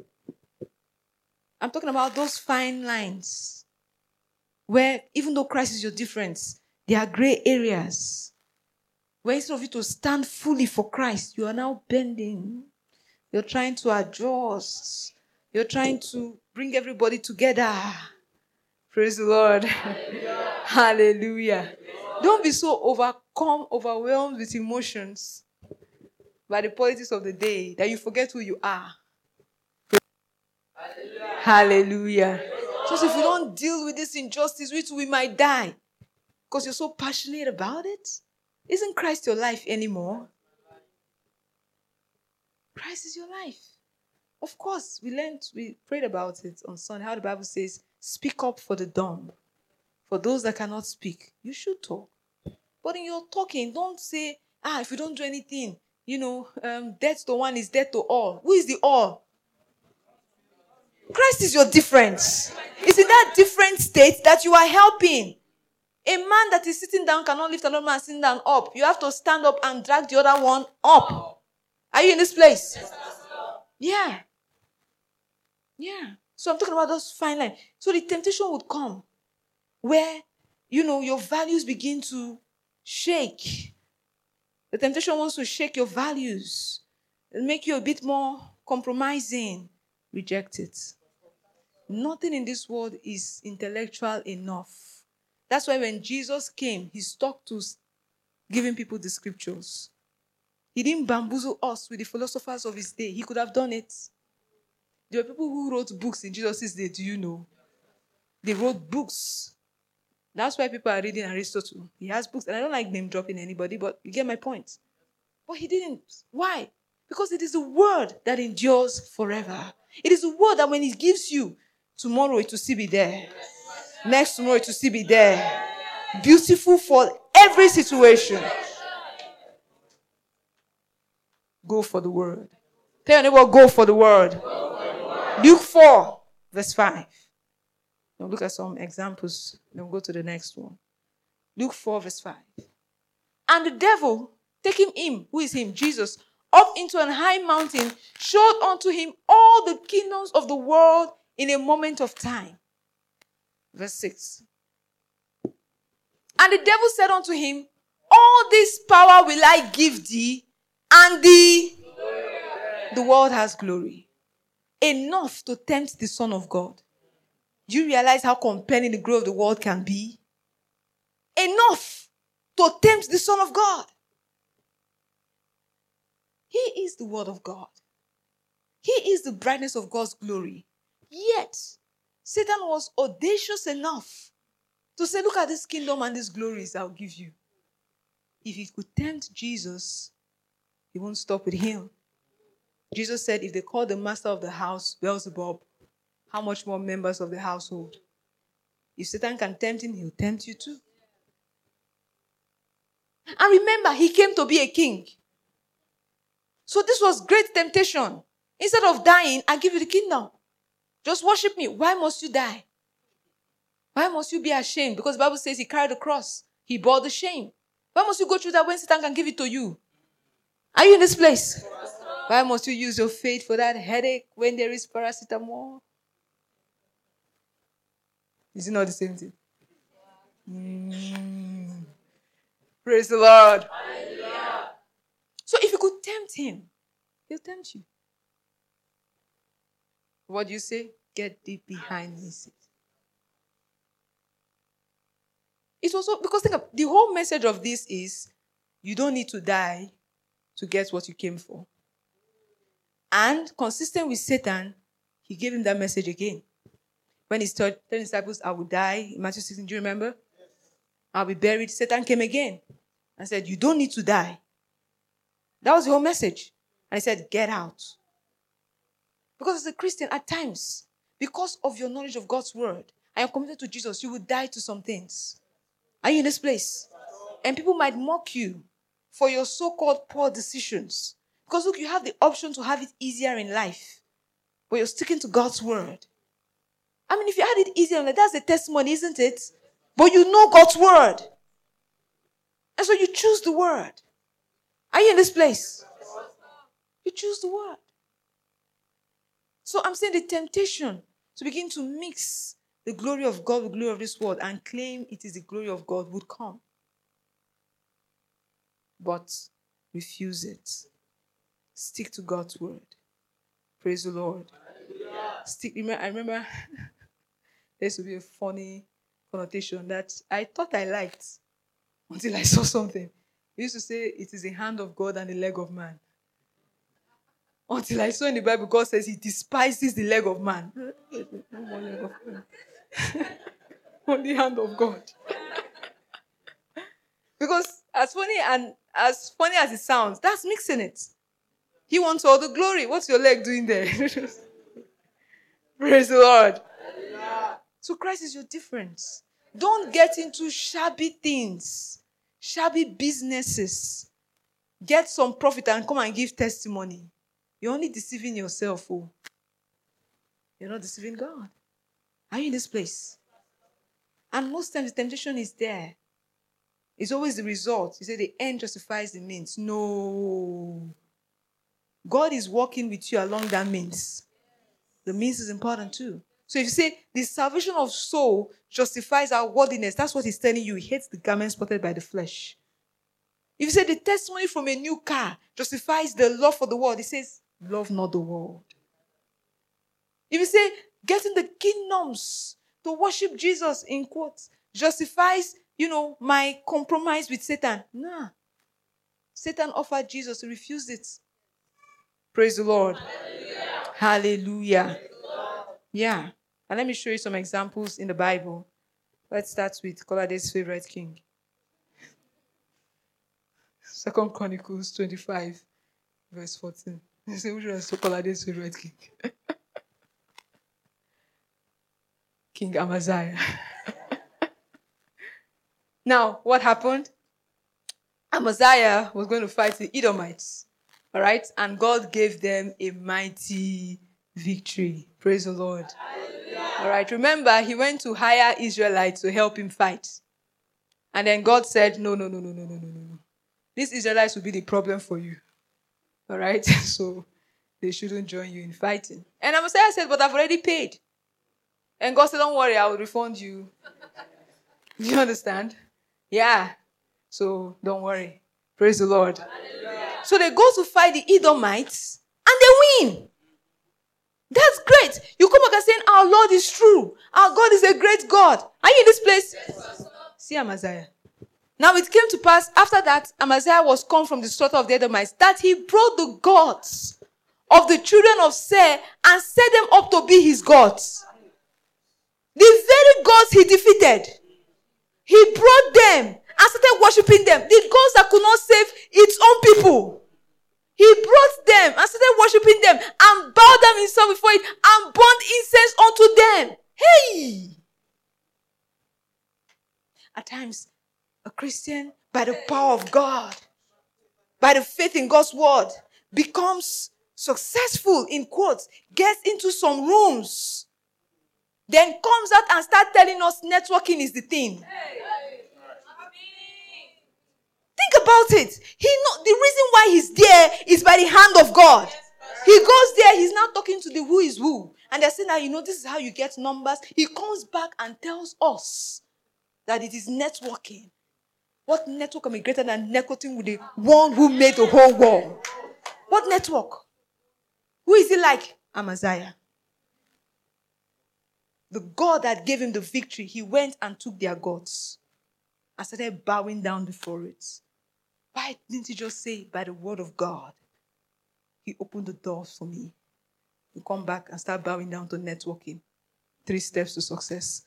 I'm talking about those fine lines where even though Christ is your difference, there are gray areas where instead of you to stand fully for Christ, you are now bending. You're trying to adjust. You're trying to bring everybody together. Praise the Lord. Hallelujah. Hallelujah. Don't be so overwhelmed with emotions by the politics of the day that you forget who you are. Hallelujah. Hallelujah. So if you don't deal with this injustice, we might die. Because you're so passionate about it. Isn't Christ your life anymore? Christ is your life. Of course, we prayed about it on Sunday, how the Bible says, speak up for the dumb. For those that cannot speak, you should talk. But in your talking, don't say If you don't do anything, death to one is death to all. Who is the all? Christ is your difference. It's in that different state that you are helping. A man that is sitting down cannot lift another man sitting down up. You have to stand up and drag the other one up. Are you in this place? Yeah. So I'm talking about those fine lines. So the temptation would come where, your values begin to shake. The temptation wants to shake your values and make you a bit more compromising. Reject it. Nothing in this world is intellectual enough. That's why when Jesus came, he stuck to giving people the scriptures. He didn't bamboozle us with the philosophers of his day. He could have done it. There were people who wrote books in Jesus' day, do you know? They wrote books. That's why people are reading Aristotle. He has books, and I don't like name dropping anybody, but you get my point. But he didn't. Why? Because it is the word that endures forever. It is the word that when he gives you, tomorrow it will still be there. Next tomorrow it will still be there. Beautiful for every situation. Go for the word. Tell your neighbor, go for the word. Luke 4, verse 5. Now look at some examples. Then we'll go to the next one. Luke 4, verse 5. And the devil, taking him, who is him? Jesus, up into an high mountain, showed unto him all the kingdoms of the world in a moment of time. Verse 6. And the devil said unto him, all this power will I give thee, and the world has glory. Enough to tempt the Son of God. Do you realize how compelling the glory of the world can be? Enough to tempt the Son of God. He is the Word of God. He is the brightness of God's glory. Yet, Satan was audacious enough to say, look at this kingdom and these glories I'll give you. If he could tempt Jesus, he won't stop with him. Jesus said, if they call the master of the house Beelzebub, how much more members of the household? If Satan can tempt him, he'll tempt you too. And remember, he came to be a king. So this was great temptation. Instead of dying, I give you the kingdom. Just worship me. Why must you die? Why must you be ashamed? Because the Bible says he carried the cross. He bore the shame. Why must you go through that when Satan can give it to you? Are you in this place? Why must you use your faith for that headache when there is paracetamol? Is it not the same thing? Praise the Lord. Hallelujah. So if you could tempt him, he'll tempt you. What do you say? Get deep behind me, Satan. It's also, because think of, the whole message of this is, you don't need to die to get what you came for. And consistent with Satan, he gave him that message again. When he told the disciples, I will die, in Matthew 16, do you remember? I'll be buried. Satan came again and said, you don't need to die. That was the whole message. And he said, get out. Because as a Christian, at times, because of your knowledge of God's word, and you're committed to Jesus, you will die to some things. Are you in this place? And people might mock you for your so-called poor decisions. Because look, you have the option to have it easier in life. But you're sticking to God's word. I mean, if you had it easier, that's a testimony, isn't it? But you know God's word. And so you choose the word. Are you in this place? You choose the word. So I'm saying the temptation to begin to mix the glory of God with the glory of this world and claim it is the glory of God would come. But refuse it. Stick to God's word. Praise the Lord. I remember there used to be a funny connotation that I thought I liked until I saw something. He used to say it is the hand of God and the leg of man. Until I saw in the Bible, God says he despises the leg of man. On the hand of God. Because as funny as it sounds, that's mixing it. He wants all the glory. What's your leg doing there? Praise the Lord. So Christ is your difference. Don't get into shabby things, shabby businesses. get some profit and come and give testimony. You're only deceiving yourself. Oh. You're not deceiving God. Are you in this place? And most times the temptation is there. It's always the result. You say the end justifies the means. No. God is working with you along that means. The means is important too. So if you say the salvation of soul justifies our worthiness, that's what he's telling you. He hates the garment spotted by the flesh. If you say the testimony from a new car justifies the love for the world, he says, love not the world. If you say getting the kingdoms to worship Jesus, in quotes, justifies, my compromise with Satan. Nah. Satan offered Jesus, he refused it. Praise the Lord. Hallelujah. Hallelujah. Yeah. And let me show you some examples in the Bible. Let's start with Colade's favorite king. 2 Chronicles 25, verse 14. You say, which was Colade's favorite king? King Amaziah. Now, what happened? Amaziah was going to fight the Edomites. All right? And God gave them a mighty victory. Praise the Lord. Hallelujah. All right? Remember, he went to hire Israelites to help him fight. And then God said, no. These Israelites will be the problem for you. All right? So they shouldn't join you in fighting. And Amaziah said, but I've already paid. And God said, don't worry, I will refund you. Do you understand? Yeah. So don't worry. Praise the Lord. Hallelujah. So they go to fight the Edomites and they win. That's great. You come back and saying, our Lord is true. Our God is a great God. Are you in this place? Yes. See Amaziah. Now it came to pass after that Amaziah was come from the slaughter of the Edomites that he brought the gods of the children of Seir and set them up to be his gods. The very gods he defeated, he brought them and started worshiping them. The gods that could not save its own people. He brought them and started worshiping them and bowed down himself before it and burned incense unto them. Hey! At times, a Christian, by the power of God, by the faith in God's word, becomes successful, in quotes, gets into some rooms, then comes out and starts telling us networking is the thing. Think about it. The reason why he's there is by the hand of God. He goes there, he's now talking to the who is who. And they're saying that, this is how you get numbers. He comes back and tells us that it is networking. What network can be greater than networking with the one who made the whole world? What network? Who is he like? Amaziah. The God that gave him the victory, he went and took their gods and started bowing down before it. Why didn't he just say, by the word of God, he opened the doors for me? You come back and start bowing down to networking. 3 steps to success.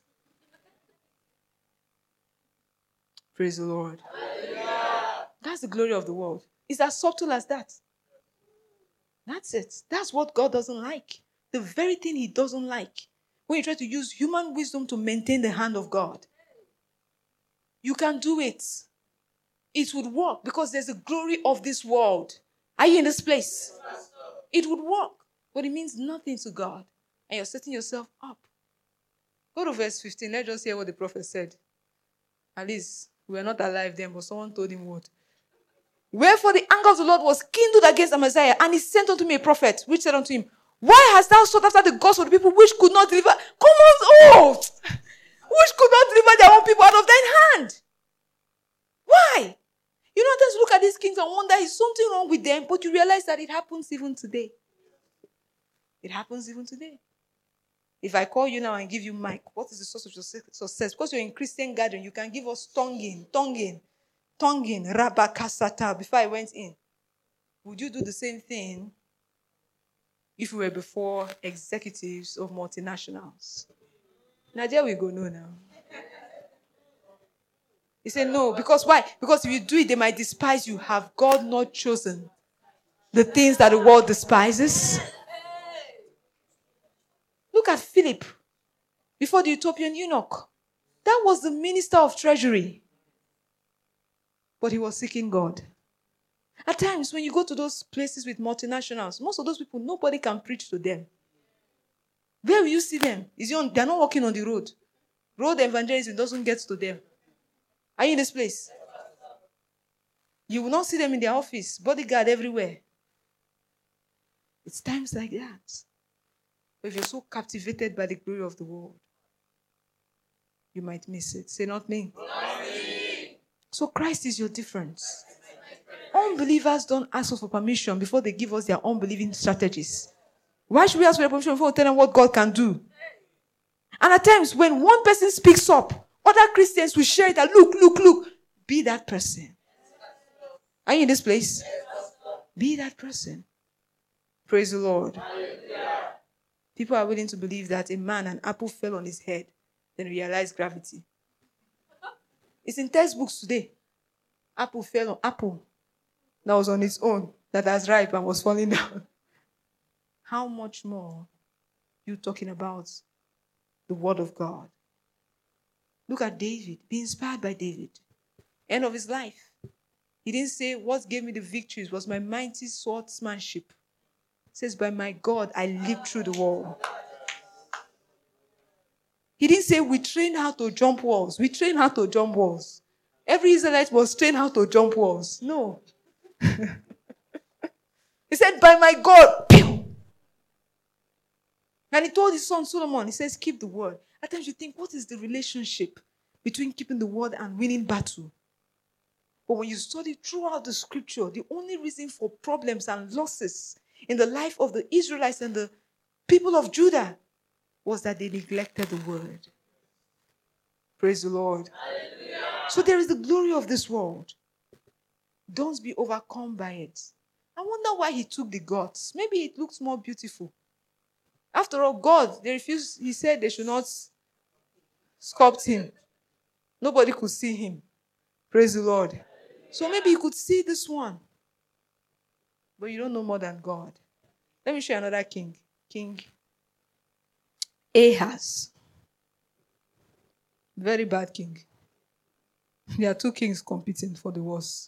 Praise the Lord. Hallelujah. That's the glory of the world. It's as subtle as that. That's it. That's what God doesn't like. The very thing he doesn't like. When you try to use human wisdom to maintain the hand of God, you can do it. It would work because there's a glory of this world. Are you in this place? It would work, but it means nothing to God. And you're setting yourself up. Go to verse 15. Let's just hear what the prophet said. At least we were not alive then, but someone told him what. Wherefore the anger of the Lord was kindled against Amaziah, and he sent unto me a prophet, which said unto him, why hast thou sought after the gods of the people which could not deliver? Come on, which could not deliver their own people out of thine hand? Why? Just look at these kings and wonder, is something wrong with them? But you realize that it happens even today. It happens even today. If I call you now and give you mic, what is the source of your success? Because you're in Christian gathering, you can give us tonguing, rabakasata, before I went in. Would you do the same thing if we were before executives of multinationals? Now there we go, no now. He said no, because why? Because if you do it, they might despise you. Have God not chosen the things that the world despises? Look at Philip before the Ethiopian eunuch. That was the minister of treasury. But he was seeking God. At times, when you go to those places with multinationals, most of those people, nobody can preach to them. Where will you see them? They're not walking on the road. Road evangelism doesn't get to them. Are you in this place? You will not see them in their office, bodyguard everywhere. It's times like that. But if you're so captivated by the glory of the world, you might miss it. Say, not me. Not me. So Christ is your difference. Unbelievers don't ask us for permission before they give us their unbelieving strategies. Why should we ask for permission before we tell them what God can do? And at times, when one person speaks up, other Christians will share it and look. Be that person. Are you in this place? Be that person. Praise the Lord. People are willing to believe that a man, an apple fell on his head, then realized gravity. It's in textbooks today. Apple fell on apple that was on its own, that has ripe and was falling down. How much more you talking about the word of God? Look at David. Be inspired by David. End of his life. He didn't say, what gave me the victories was my mighty swordsmanship. He says, by my God, I leaped through the wall. He didn't say, we trained how to jump walls. We trained how to jump walls. Every Israelite was trained how to jump walls. No. He said, by my God, pew! And he told his son Solomon, he says, keep the word. At times you think, what is the relationship between keeping the word and winning battle? But when you study throughout the scripture, the only reason for problems and losses in the life of the Israelites and the people of Judah was that they neglected the word. Praise the Lord. Hallelujah. So there is the glory of this world. Don't be overcome by it. I wonder why he took the gods. Maybe it looks more beautiful. After all, God, they refused. He said they should not sculpt him. Nobody could see him. Praise the Lord. So maybe you could see this one. But you don't know more than God. Let me show you another king. King Ahaz. Very bad king. There are two kings competing for the worst.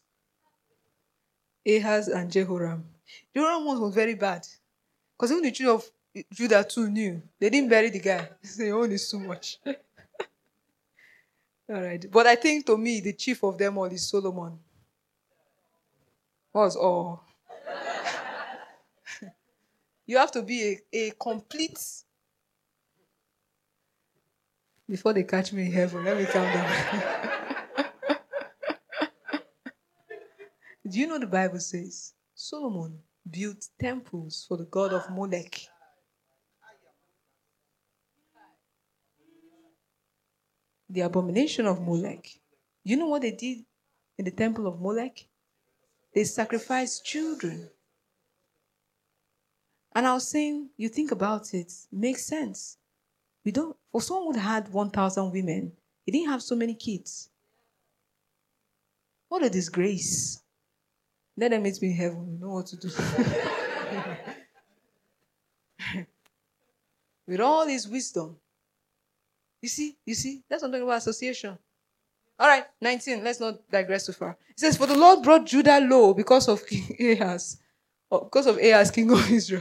Ahaz and Jehoram. Jehoram was very bad. Because even the children of Judah too knew. They didn't bury the guy. They own is too much. All right. But I think to me, the chief of them all is Solomon. Was all. You have to be a complete. Before they catch me in heaven, let me calm down. Do you know the Bible says Solomon built temples for the god of Molech? The abomination of Molech. You know what they did in the temple of Molech? They sacrificed children. And I was saying, you think about it, makes sense. For someone who had 1,000 women, he didn't have so many kids. What a disgrace. Let them meet me in heaven. You know what to do. With all his wisdom. You see, that's what I'm talking about, association. All right, 19, let's not digress too far. It says, for the Lord brought Judah low because of King Ahaz, king of Israel.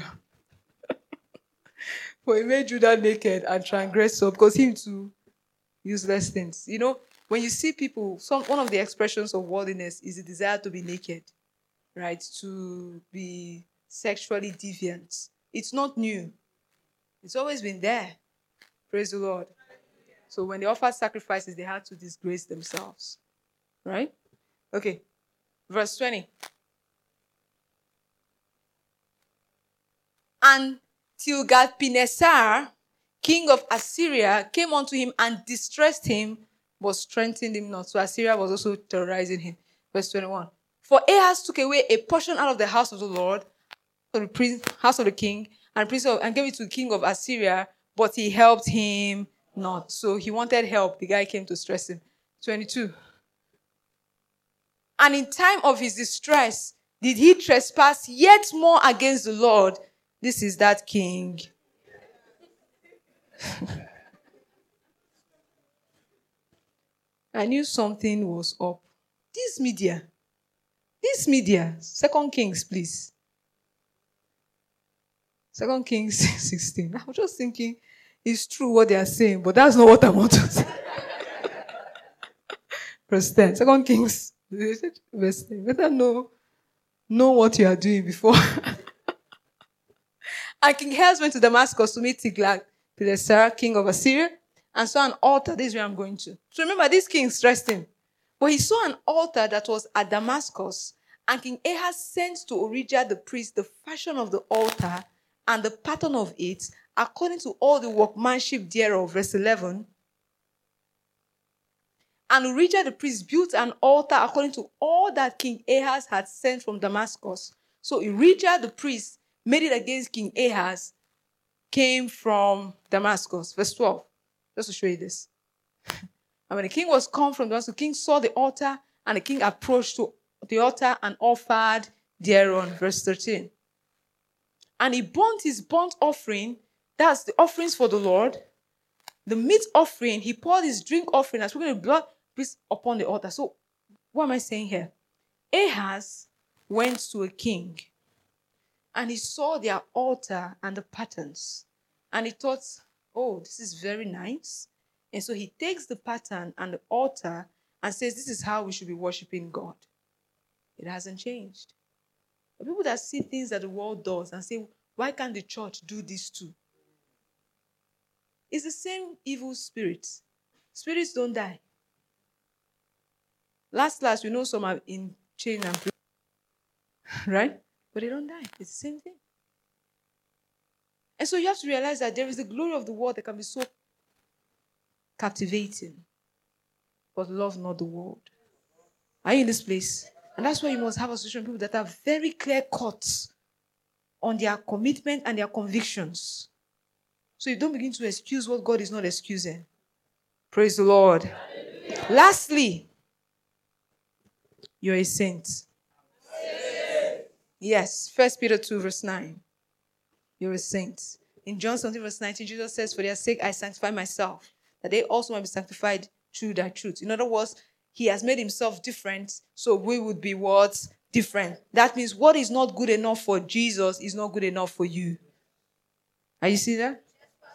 For he made Judah naked and transgressed so, because him too useless things. You know, when you see people, one of the expressions of worldliness is the desire to be naked, right? To be sexually deviant. It's not new. It's always been there. Praise the Lord. So when they offered sacrifices, they had to disgrace themselves. Right? Okay. Verse 20. And Tilgath-Pileser, king of Assyria, came unto him and distressed him, but strengthened him not. So Assyria was also terrorizing him. Verse 21. For Ahaz took away a portion out of the house of the Lord, of the house of the king, and gave it to the king of Assyria, but he helped him not. So he wanted help. The guy came to stress him. 22. And in time of his distress, did he trespass yet more against the Lord? This is that king. I knew something was up. This media, This media, 2 Kings, please. 2 Kings 16. I was just thinking, it's true what they are saying, but that's not what I want to say. Verse 10. 2 Kings, verse 10. Better know what you are doing before. And King Ahaz went to Damascus to meet Tiglath-Pileser, king of Assyria, and saw an altar. This is where I'm going to. So remember, this king stressed him. But he saw an altar that was at Damascus, and King Ahaz sent to Urijah the priest the fashion of the altar and the pattern of it, according to all the workmanship thereof. Verse 11. And Urijah the priest built an altar according to all that King Ahaz had sent from Damascus. So Urijah the priest made it against King Ahaz, came from Damascus. Verse 12. Just to show you this. And when the king was come from Damascus, the king saw the altar, and the king approached to the altar and offered thereon. Verse 13. And he burnt his burnt offering, that's the offerings for the Lord, the meat offering, he poured his drink offering, and sprinkled the blood upon the altar. So, what am I saying here? Ahaz went to a king, and he saw their altar and the patterns. And he thought, oh, this is very nice. And so he takes the pattern and the altar and says, this is how we should be worshiping God. It hasn't changed. The people that see things that the world does and say, why can't the church do this too? It's the same evil spirit. Spirits don't die. Last, we know some are in chain and prison, right? But they don't die. It's the same thing. And so you have to realize that there is the glory of the world that can be so captivating, but love not the world. Are you in this place? And that's why you must have association with people that are very clear cut on their commitment and their convictions. So you don't begin to excuse what God is not excusing. Praise the Lord. Lastly, you're a saint. Yes, 1 Peter 2 verse 9. You're a saint. In John 17 verse 19, Jesus says, for their sake I sanctify myself, that they also might be sanctified through thy truth. In other words, he has made himself different, so we would be what? Different. That means what is not good enough for Jesus is not good enough for you. Are you see that?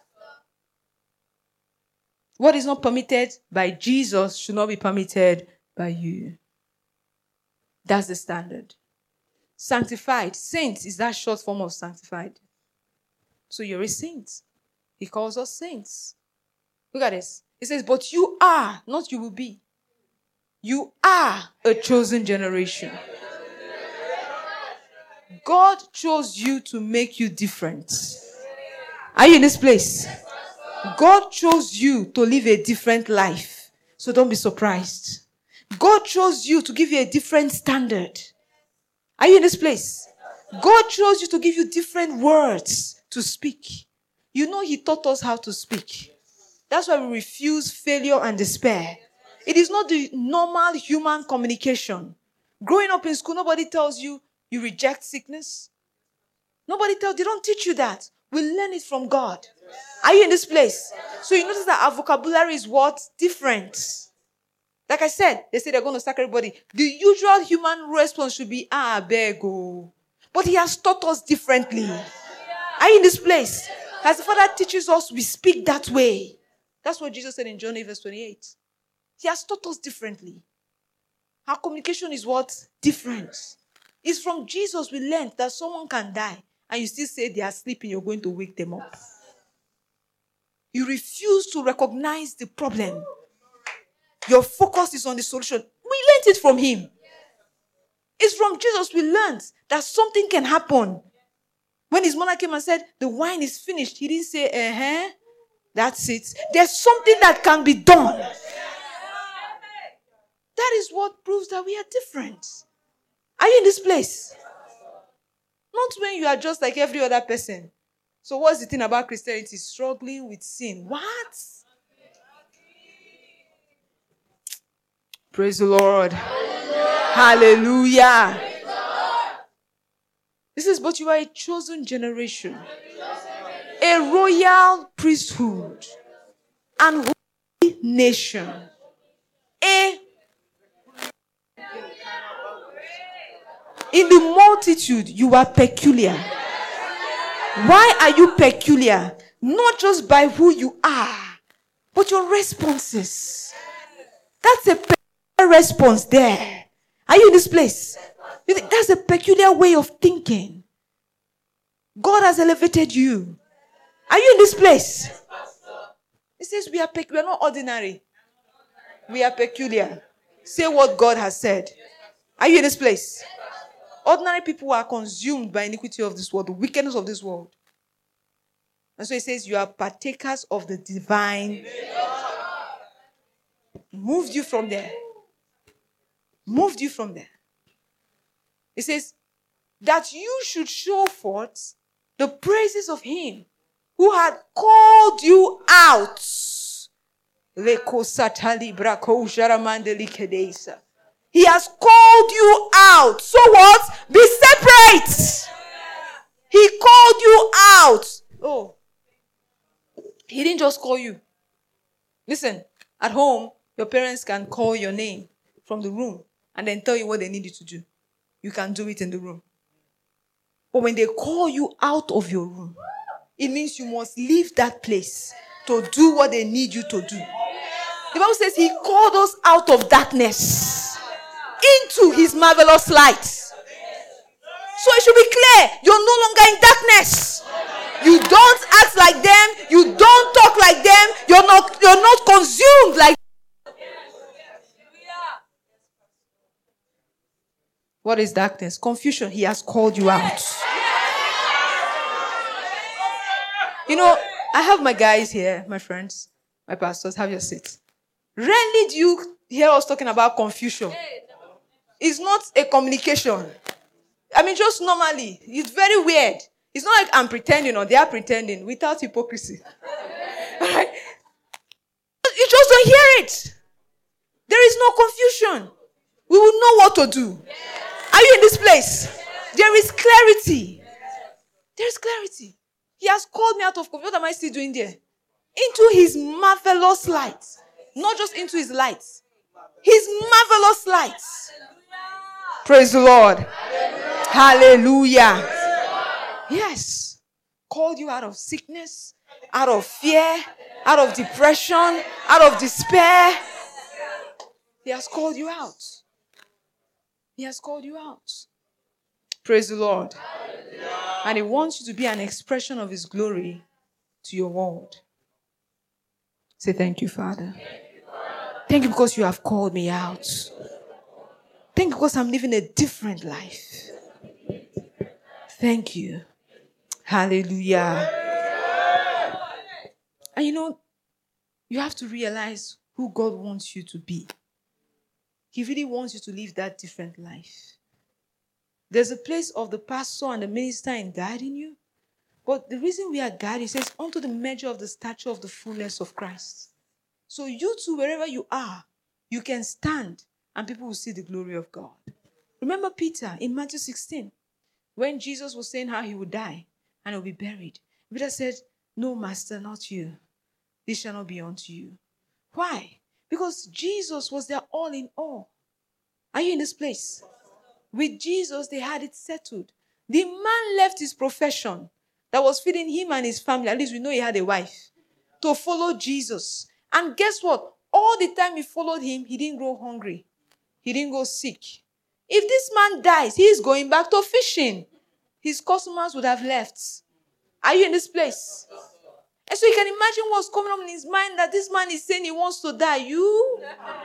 What is not permitted by Jesus should not be permitted by you. That's the standard. Sanctified. Saints is that short form of sanctified. So you're a saint. He calls us saints. Look at this. He says, but you are, not you will be. You are a chosen generation. God chose you to make you different. Are you in this place? God chose you to live a different life. So don't be surprised. God chose you to give you a different standard. Are you in this place? God chose you to give you different words to speak. You know, he taught us how to speak. That's why we refuse failure and despair. It is not the normal human communication. Growing up in school, nobody tells you you reject sickness. They don't teach you that. We learn it from God. Are you in this place? So you notice that our vocabulary is what? Different. Like I said, they say they're going to sack everybody. The usual human response should be, beg, oh. But he has taught us differently. Are you in this place? As the Father teaches us, we speak that way. That's what Jesus said in John 8 verse 28. He has taught us differently. Our communication is what? Different. It's from Jesus we learned that someone can die and you still say they are sleeping, you're going to wake them up. You refuse to recognize the problem. Your focus is on the solution. We learned it from him. It's from Jesus we learned that something can happen. When his mother came and said, the wine is finished, he didn't say, that's it. There's something that can be done. That is what proves that we are different. Are you in this place? Not when you are just like every other person. So what's the thing about Christianity? Struggling with sin. What? Praise the Lord. Hallelujah. This is, but you are a chosen generation. A royal priesthood. And holy nation. In the multitude, you are peculiar. Why are you peculiar? Not just by who you are, but your responses. That's a peculiar response there. Are you in this place? That's a peculiar way of thinking. God has elevated you. Are you in this place? It says we are not ordinary. We are peculiar. Say what God has said. Are you in this place? Ordinary people are consumed by iniquity of this world, the wickedness of this world. And so it says you are partakers of the divine. Moved you from there. Moved you from there. It says that you should show forth the praises of him who had called you out. He has called you out. So what? Be separate. He called you out. Oh. He didn't just call you. Listen, at home, your parents can call your name from the room and then tell you what they need you to do. You can do it in the room. But when they call you out of your room, it means you must leave that place to do what they need you to do. The Bible says he called us out of darkness into his marvelous light. So it should be clear, you're no longer in darkness. You don't act like them. You don't talk like them. You're not consumed like them. What is darkness? Confusion. He has called you out. You know, I have my guys here, my friends, my pastors. Have your seats. Rarely do you hear us talking about confusion. It's not a communication. I mean, just normally. It's very weird. It's not like I'm pretending or they are pretending without hypocrisy. Right? You just don't hear it. There is no confusion. We will know what to do. Are you in this place? There is clarity. There is clarity. He has called me out of confusion. What am I still doing there? Into his marvelous light. Not just into his light. His marvelous light. Praise the Lord. Hallelujah. Yes. Called you out of sickness, out of fear, out of depression, out of despair. He has called you out. He has called you out. Praise the Lord. And he wants you to be an expression of his glory to your world. Say thank you, Father. Thank you because you have called me out. Thank you because I'm living a different life. Thank you. Hallelujah. And you know, you have to realize who God wants you to be. He really wants you to live that different life. There's a place of the pastor and the minister in guiding you. But the reason we are guided, it says, unto the measure of the stature of the fullness of Christ. So you too, wherever you are, you can stand and people will see the glory of God. Remember Peter in Matthew 16, when Jesus was saying how he would die and he would be buried. Peter said, no, master, not you. This shall not be unto you. Why? Because Jesus was their all in all. Are you in this place? With Jesus, they had it settled. The man left his profession that was feeding him and his family. At least we know he had a wife. To follow Jesus. And guess what? All the time he followed him, he didn't grow hungry. He didn't go sick. If this man dies, he is going back to fishing. His customers would have left. Are you in this place? And so you can imagine what's coming up in his mind, that this man is saying he wants to die. You?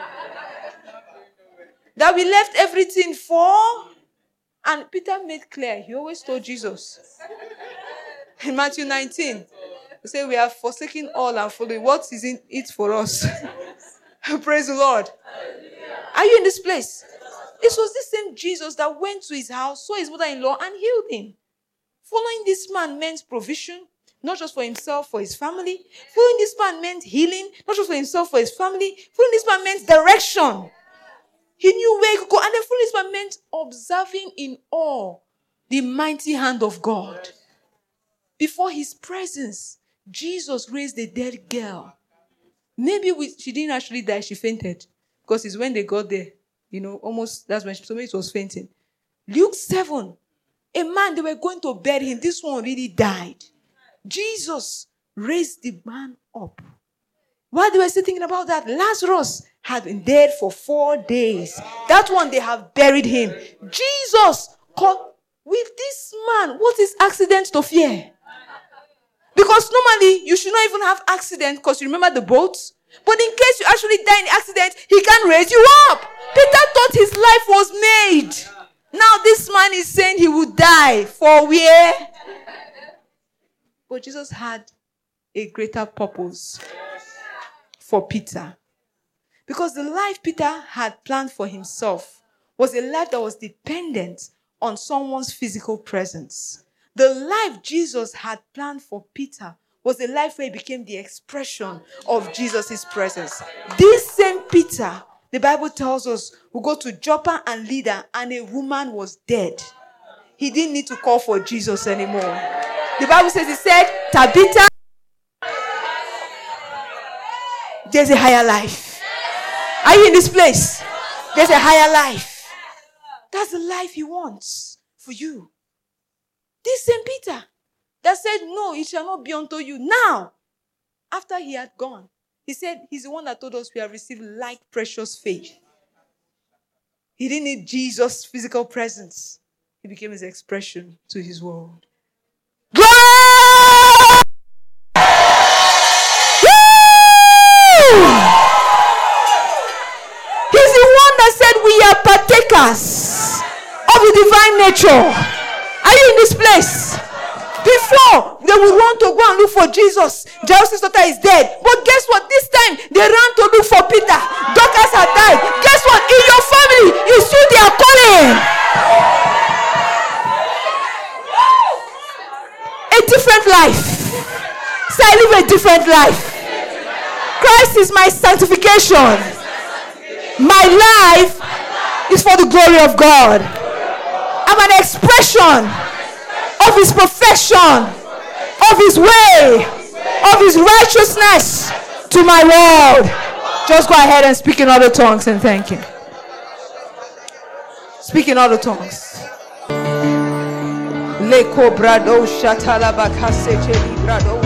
That we left everything for? And Peter made clear, he always told Jesus. In Matthew 19, he said, we have forsaken all and following. What is in it for us? Praise the Lord. Are you in this place? This was the same Jesus that went to his house, saw his mother-in-law, and healed him. Following this man meant provision, not just for himself, for his family. Following this man meant healing, not just for himself, for his family. Following this man meant direction. He knew where he could go. And then following this man meant observing in awe the mighty hand of God. Before his presence, Jesus raised a dead girl. Maybe she didn't actually die, she fainted. Because it's when they got there, almost, that's when maybe it was fainting. Luke 7. A man, they were going to bury him. This one really died. Jesus raised the man up. While they were still thinking about that, Lazarus had been dead for 4 days. That one, they have buried him. Jesus called, with this man, what is accident to fear? Because normally, you should not even have accident because you remember the boat. But in case you actually die in accident, he can raise you up. Peter thought his life was made. Now this man is saying he would die for where? But Jesus had a greater purpose for Peter. Because the life Peter had planned for himself was a life that was dependent on someone's physical presence. The life Jesus had planned for Peter was a life where he became the expression of Jesus' presence. This same Peter, the Bible tells us, will go to Joppa and Lydda, and a woman was dead. He didn't need to call for Jesus anymore. The Bible says, he said, Tabitha, there's a higher life. Are you in this place? There's a higher life. That's the life he wants for you. This same Peter that said, no, it shall not be unto you. Now, after he had gone, he said, he's the one that told us we have received like precious faith. He didn't need Jesus' physical presence. He became his expression to his world. He's the one that said we are partakers of the divine nature. Are you in this place? Before, they would run to go and look for Jesus. Jairus' daughter is dead. But guess what? This time, they ran to look for Peter. Dorcas had died. Guess what? In your family, you still they are calling. A different life. Say, I live a different life. Christ is my sanctification. My life is for the glory of God. I'm an expression of his perfection, of his way, of his righteousness to my world. Just go ahead and speak in other tongues and thank him. Speak in other tongues. Leko brado shatalabakase cheli brado